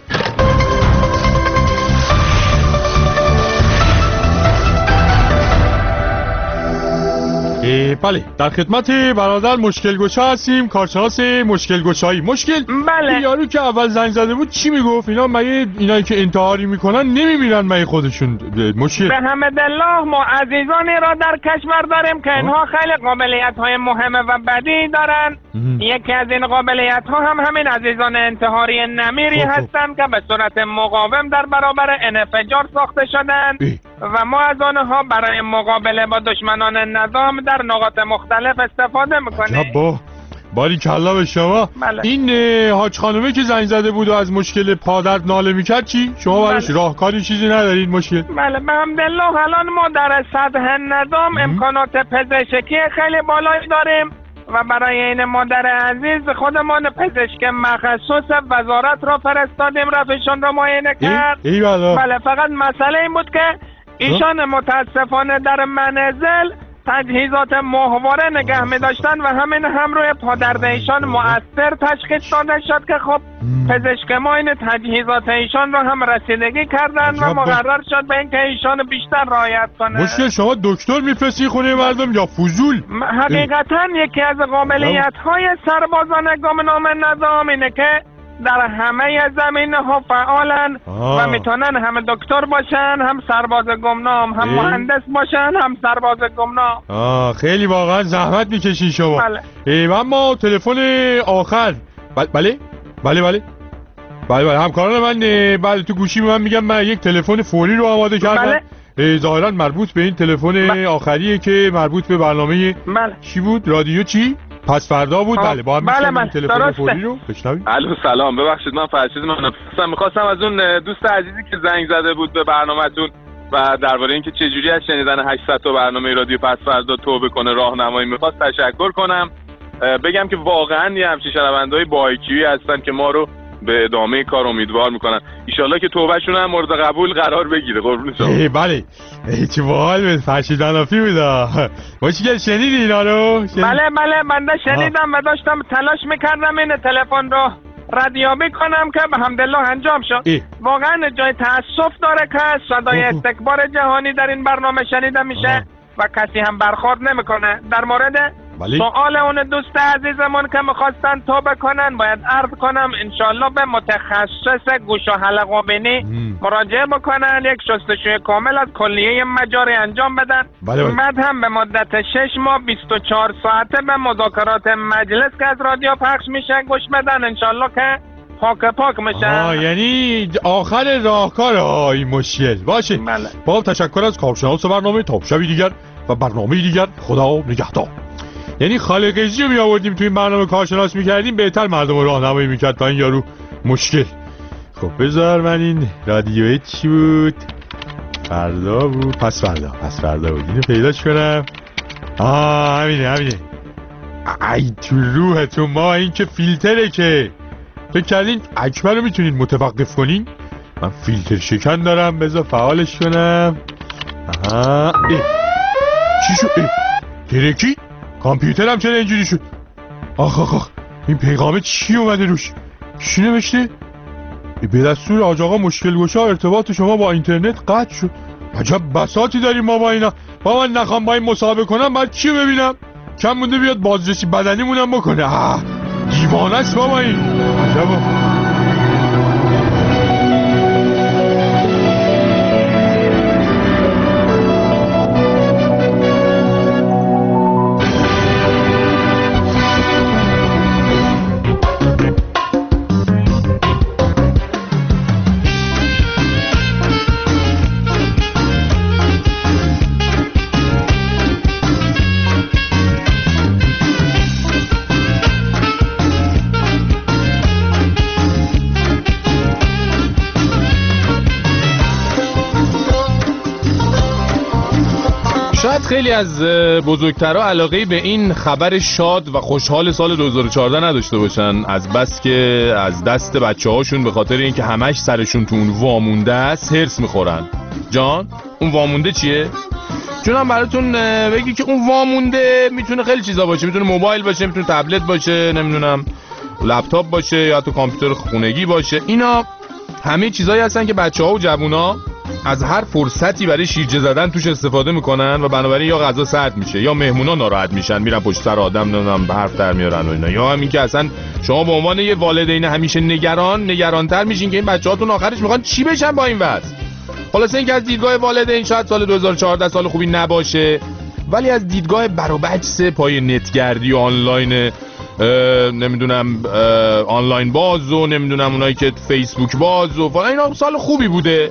بله در خدمت برادر مشکل گشا هستیم، کارشناس مشکل گشایی. مشکل بله. یارو که اول زنگ زده بود چی میگفت؟ اینایی که انتحاری میکنن نمیمیرن مگه خودشون؟ مشکل به حمدالله ما عزیزانی را در کشور داریم که اینها خیلی قابلیت های مهمه و بدی دارن. یکی از این قابلیت ها هم همین عزیزان انتحاری نمیری هستند که به صورت مقاوم در برابر انفجار ساخته شدند و ما از آنها برای مقابله با دشمنان نظام در نقاط مختلف استفاده میکنیم. باریکلا به شما. بله. این حاج خانومه که زنگ زده بود و از مشکل پادرد ناله میکرد چی؟ شما براش راهکاری چیزی ندارید مشکل؟ بله به حمدالله الان ما در سطح نظام امکانات پزشکی خیلی بالایی داریم و برای این مادر عزیز خودمان پزشک مخصوص وزارت را فرستادیم رفتشون را معاینه کرد. بله فقط مسئله این بود که ایشان متاسفانه در منزل تجهیزات ماهواره نگه می داشتن و همین هم روی پادرد ایشان مؤثر تشخیص داده شد که خب پزشک ما این تجهیزات ایشان رو هم رسیدگی کردن و مقرر شد به اینکه ایشان بیشتر رعایت کنه. مشکل شما دکتر میفرستی خونه مردم یا فضول؟ حقیقتا یکی از قابلیت های سربازان گمنام نظام اینه که در همه زمینه ها فعالن و میتونن هم دکتر باشن، هم سرباز گمنام، هم مهندس باشن، هم سرباز گمنام. خیلی واقعا زحمت میکشین شما. بله. اما تلفن آخر. بله همکاران من بله تو گوشی من میگم من یک تلفن فوری رو آماده کردم. ظاهرا مربوط به این تلفن آخریه که مربوط به برنامه چی بود؟ رادیو چی؟ پس فردا بود. بله با هم میشنیم تلفن فوری رو بشنویم. الو سلام، ببخشید من فرشید میخواستم از اون دوست عزیزی که زنگ زده بود به برنامه‌تون و درباره اینکه چجوری از شنیدن 800 تا برنامه رادیو پس فردا توبه کنه راهنمایی میخواست تشکر کنم. بگم که واقعا یه همچین شنونده‌های با IQ هستن که ما رو به ادامه کار امیدوار میکنم. ایشالله که توبهشون هم مورد قبول قرار بگیره. قربون شما. بله چه باحال فرشید انافی بودا. مشکل شنیدی اینا رو؟ بله من شنیدم و داشتم تلاش میکردم این تلفن رو ردیابی کنم که به حمدالله انجام شد. واقعا جای تأسف داره که صدای استکبار جهانی در این برنامه شنیده میشه و کسی هم برخورد نمیکنه. در مورد سوال اون دوست عزیزمون که میخواستن توبه کنن باید عرض کنم انشالله به متخصص گوش و حلق و بینی مراجعه بکنن، یک شستشوی کامل از کلیه مجاری انجام بدن. بعد هم به مدت 6 ماه 24 ساعته به مذاکرات مجلس که از رادیو پخش میشه گوش بدن انشالله که پاک میشه. یعنی آخر راهکار این مشکل باشه. با تشکر از کارشناس برنامه. تا شبی دیگر و برنامه دیگر خدا نگهدار. یعنی خالقیزی رو می آوردیم توی این برنامه کارشناس میکردیم بهتر مردم رو راهنمایی میکرد تا این یارو مشکل. خب بذار من این رادیوی چی بود؟ فردا بود. پس فردا بود. اینو پیداش کنم. همینه. ای تو روحتون ما این که فیلتره که فکر کردین اکبر رو میتونین متوقف کنین؟ من فیلتر شکن دارم بذار فعالش کنم. چی شد؟ ترکی؟ کامپیوترم چرا اینجوری شد؟ آخ این پیغامه چی اومده روش؟ چی نوشته؟ به دستور حاج آقا مشکل گشا ارتباط شما با اینترنت قطع شد. عجب بساطی داریم ما با اینا. من نخوام با این مصاحبه کنم بعد چی ببینم؟ کم مونده بیاد بازرسی بدنی مونم بکنه. دیوانه است بابا این. عجبا. خیلی از بزرگترها علاقه به این خبر شاد و خوشحال سال 2014 نداشته باشن، از بس که از دست بچه هاشون به خاطر اینکه همش سرشون تو اون وامونده است هرس میخورن. جان اون وامونده چیه؟ چون براتون بگی که اون وامونده میتونه خیلی چیزا باشه، میتونه موبایل باشه، میتونه تبلت باشه، نمیدونم لپتاپ باشه یا حتی کامپیوتر خونگی باشه. اینا همه چیزایی هستن که بچه‌ها و جوونا از هر فرصتی برای شیرجه زدن توش استفاده میکنن و بنابراین یا غذا سرد میشه یا مهمونا ناراحت میشن میرن پشت سر آدم نمیدونم به حرف در میارن و اینا، یا همین که اصلا شما به عنوان یه والدین همیشه نگرانتر میشین که این بچه‌هاتون آخرش میخوان چی بشن با این وضع. خلاصه اینکه از دیدگاه والدین شاید سال 2014 سال خوبی نباشه، ولی از دیدگاه بروبچس پای نتگردی و آنلاین نمیدونم آنلاین باز و نمیدونم اونایی که فیسبوک باز و فلان، اینا سال خوبی بوده.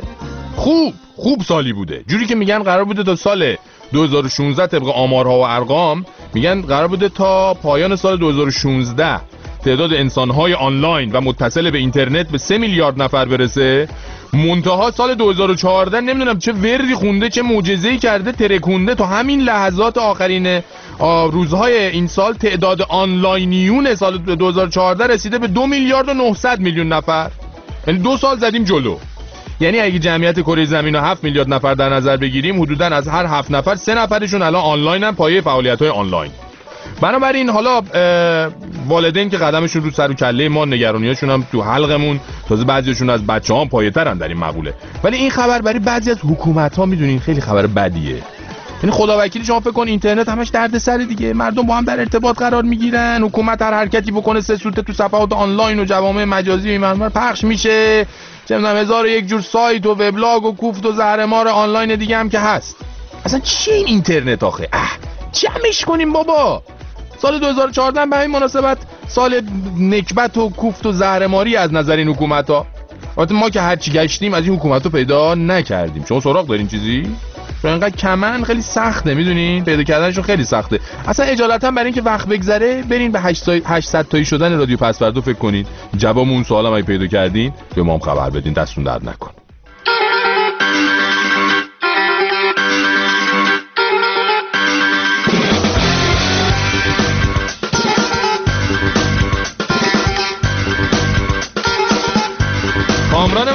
خوب سالی بوده. جوری که میگن قرار بوده تا سال 2016 طبق آمارها و ارقام میگن قرار بوده تا پایان سال 2016 تعداد انسانهای آنلاین و متصل به اینترنت به 3 میلیارد نفر برسه. منتها سال 2014 نمیدونم چه وردی خونده، چه معجزه‌ای کرده، ترکونده تا همین لحظات آخرین روزهای این سال تعداد آنلاینیون سال 2014 رسیده به 2 میلیارد و 900 میلیون نفر. یعنی 2 سال زدیم جلو. یعنی اگه جمعیت کره زمین رو 7 میلیارد نفر در نظر بگیریم، حدوداً از هر 7 نفر 3 نفرشون الان آنلاینن، پایه فعالیت‌های آنلاین. بنابراین حالا والدین که قدمشون رو سر و کله ما، نگرانیاشون هم تو حلقمون، تازه بعضیشون از بچه‌ها پایه‌ترن در این مقوله. ولی این خبر برای بعضی از حکومت‌ها میدونین خیلی خبر بدیه. یعنی خداوکیلی شما فکر کن اینترنت همش دردسر دیگه، مردم با هم در ارتباط قرار میگیرن، حکومت هر حرکتی بکنه 3 سوته تو صفحات آنلاین و جوامع مجازی این پخش میشه، چه می‌دونم 1001 جور سایت و وبلاگ و کوفت و زهرمار آنلاین دیگه هم که هست. اصلا چی این اینترنت آخه؟ جمعش کنیم بابا. سال 2014 به همین مناسبت سال نکبت و کوفت و زهرماری از نظر این حکومت‌ها. البته ما که هر چی گشتیم از این حکومت‌ها پیدا نکردیم. شما سراغ دارین چیزی؟ چون اینقدر کمن خیلی سخته، میدونین پیدا کردنشون خیلی سخته. اصلا اجالتا برای اینکه وقت بگذره برین به 800 تایی شدن رادیو پسوردا فکر کنید. جواب اون سوالم اگه پیدا کردین به ما هم خبر بدین، دستون درد نکن.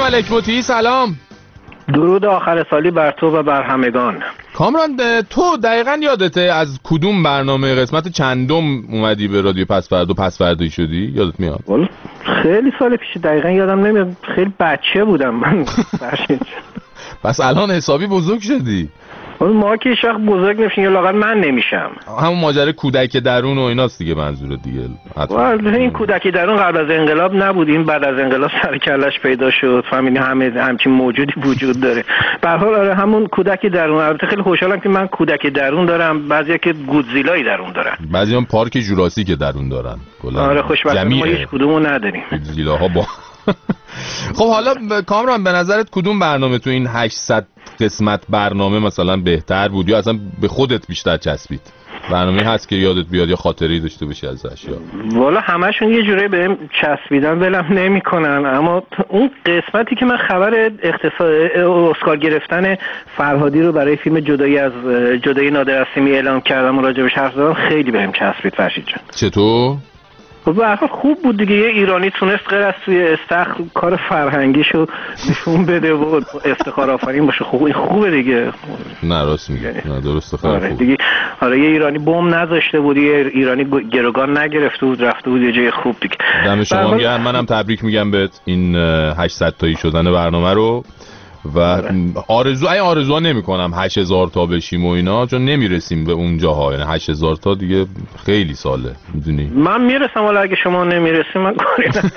ملک موتی سلام. درود آخر سالی بر تو و بر همگان. کامران تو دقیقاً یادته از کدوم برنامه قسمت چندم اومدی به رادیو پسفردایی شدی؟ یادت میاد؟ خیلی سال پیش دقیقاً یادم نمیاد، خیلی بچه بودم من. پس الان حسابی بزرگ شدی. ما که شخص بزرگ نمیشین یا لااقل من نمیشم. همون ماجرا کودک درون و ایناست دیگه منظور دیگه. این کودک درون قبل از انقلاب نبود، این بعد از انقلاب سر کلش پیدا شد. فهمیدی همچین موجودی وجود داره. به هر حال آره همون کودک درون. البته خیلی خوشحالم که من کودک درون دارم، بعضیا که گودزیلای درون دارن. بعضیام پارک جوراسیک درون دارن. آره خوشبختانه ما هیچ کدومو نداریم. گودزیلاها با خب حالا کامران به نظرت کدوم برنامه تو این 800 قسمت برنامه مثلا بهتر بود یا اصلا به خودت بیشتر چسبید؟ برنامه هست که یادت بیاد یا خاطری داشته باشی ازش؟ یا والا همشون یه جوری بهم چسبیدن ولم نمیکنن، اما اون قسمتی که من خبر اسکار گرفتن فرهادی رو برای فیلم جدایی نادر اسیمی اعلام کردم و راجبش حرف زدم خیلی بهم چسبید فرشید جان. چطور؟ به هر حال خوب بود دیگه، یه ایرانی تونست غیر از توی استخر کار فرهنگیشو نشون بده و افتخار آفرین باشه. خوبه دیگه. نه راست میگه، نه درسته خیلی آره دیگه. آره یه ایرانی بم نذاشته بود، یه ایرانی گروگان نگرفته بود، رفته بود یه جای خوب دیگه. دم شما گرم. منم تبریک میگم بهت این 800 تایی شدن برنامه رو و آرزو نمی‌کنم 8000 تا بشیم و اینا، چون نمیرسیم به اون جاها. یعنی 8000 تا دیگه خیلی ساله میدونی. من میرسم ولی اگه شما نمیرسیم من کاری ندارم.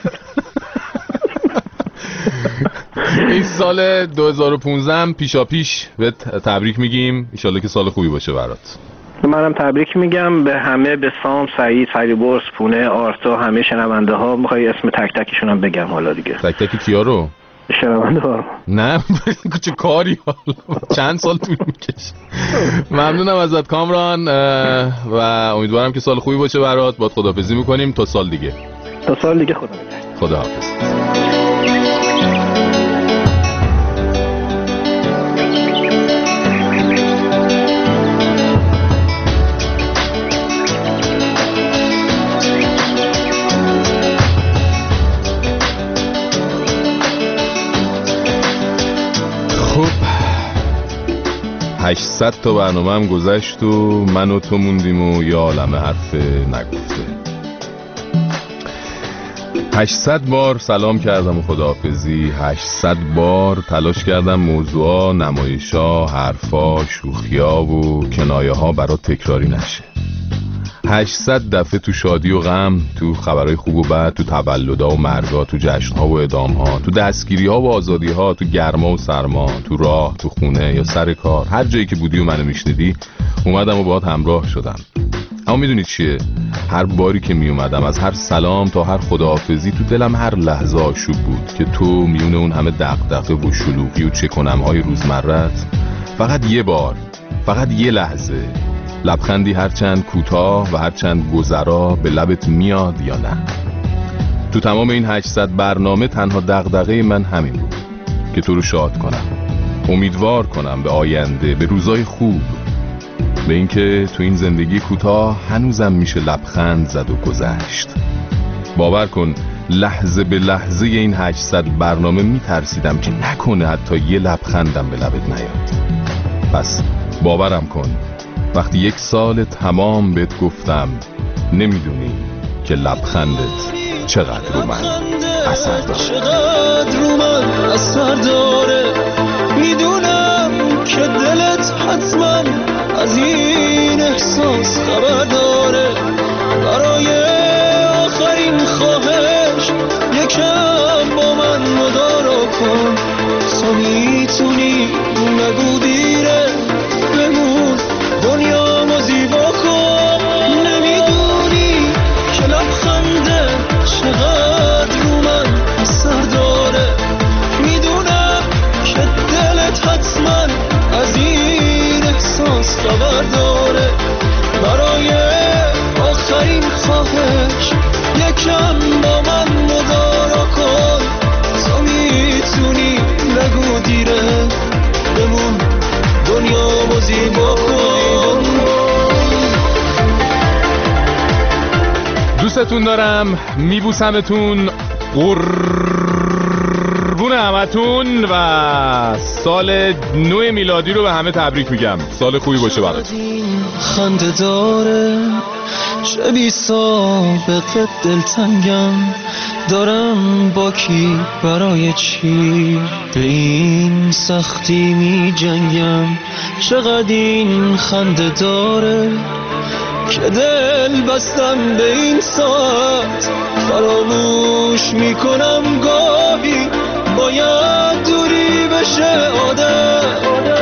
این سال 2015 هم پیشاپیش به تبریک میگیم، ان شاءالله که سال خوبی باشه برات. منم تبریک میگم به همه، به سام، سعید، فریبرز، پونه، آرتا، همه شنونده ها. میخوای اسم تک تکشون هم بگم حالا دیگه؟ تک تک کیا رو؟ شنونده ها. نه چه کاری حالا چند سال طول میکشه. ممنونم ازت کامران و امیدوارم که سال خوبی باشه برات. باید خداحافظی میکنیم تا سال دیگه. خداحافظ. خب 800 تا برنامه هم گذشت و من و تو موندیم و یه عالمه حرف نگفته. 800 بار سلام کردم و خداحافظی، 800 بار تلاش کردم موضوعا، نمایشا، حرفا، شوخیا و کنایه ها برات تکراری نشه. 800 دفعه تو شادی و غم، تو خبرهای خوب و بد، تو تولدها و مرگا، تو جشنها و اعدامها، تو دستگیریها و آزادیها، تو گرما و سرما، تو راه، تو خونه یا سر کار، هر جایی که بودی و منو میشنیدی اومدم و باهات همراه شدم. اما میدونی چیه؟ هر باری که میومدم از هر سلام تا هر خداحافظی تو دلم هر لحظه آشوب بود که تو میونه اون همه دغدغه و شلوغی و چکنم‌های روزمرت فقط یه بار، فقط یه لحظه لبخندی هرچند کوتاه و هرچند گذرا به لبت میاد یا نه. تو تمام این 800 برنامه تنها دغدغه من همین بود که تو رو شاد کنم، امیدوار کنم به آینده، به روزای خوب، به اینکه تو این زندگی کوتاه هنوزم میشه لبخند زد و گذشت. باور کن لحظه به لحظه این 800 برنامه میترسیدم که نکنه حتی یه لبخندم به لبت نیاد. پس باورم کن وقتی 1 سال تمام بهت گفتم نمیدونی که لبخندت چقدر رو من اثر داره. چقدر رو من اثر داره. میدونم که دلت حتما از این احساس خبر داره. برای آخرین خواهش یکم با من مدارا کن. تو میتونی نگو دیره، بمون دنیامو زیبا کن. نمیدونی که لبخنده چقدر رو من اثر داره. میدونم که دلت حتما از این احساس خبر داره. برای آخرین خواهش یکم با من مدارا کن. تو میتونی نگو دیره، بمون دنیامو زیبا کن. دوستتون دارم، میبوسمتون، قربون همتون و سال نو میلادی رو به همه تبریک میگم. سال خوبی باشه براتون. خنده داره چه بی سابقه دلتنگم، دارم با کی برای چی به این سختی می جنگم. چقدر این خنده داره که دل بستم به این ساعت، فراموش میکنم گاهی باید دوری بشه عادت.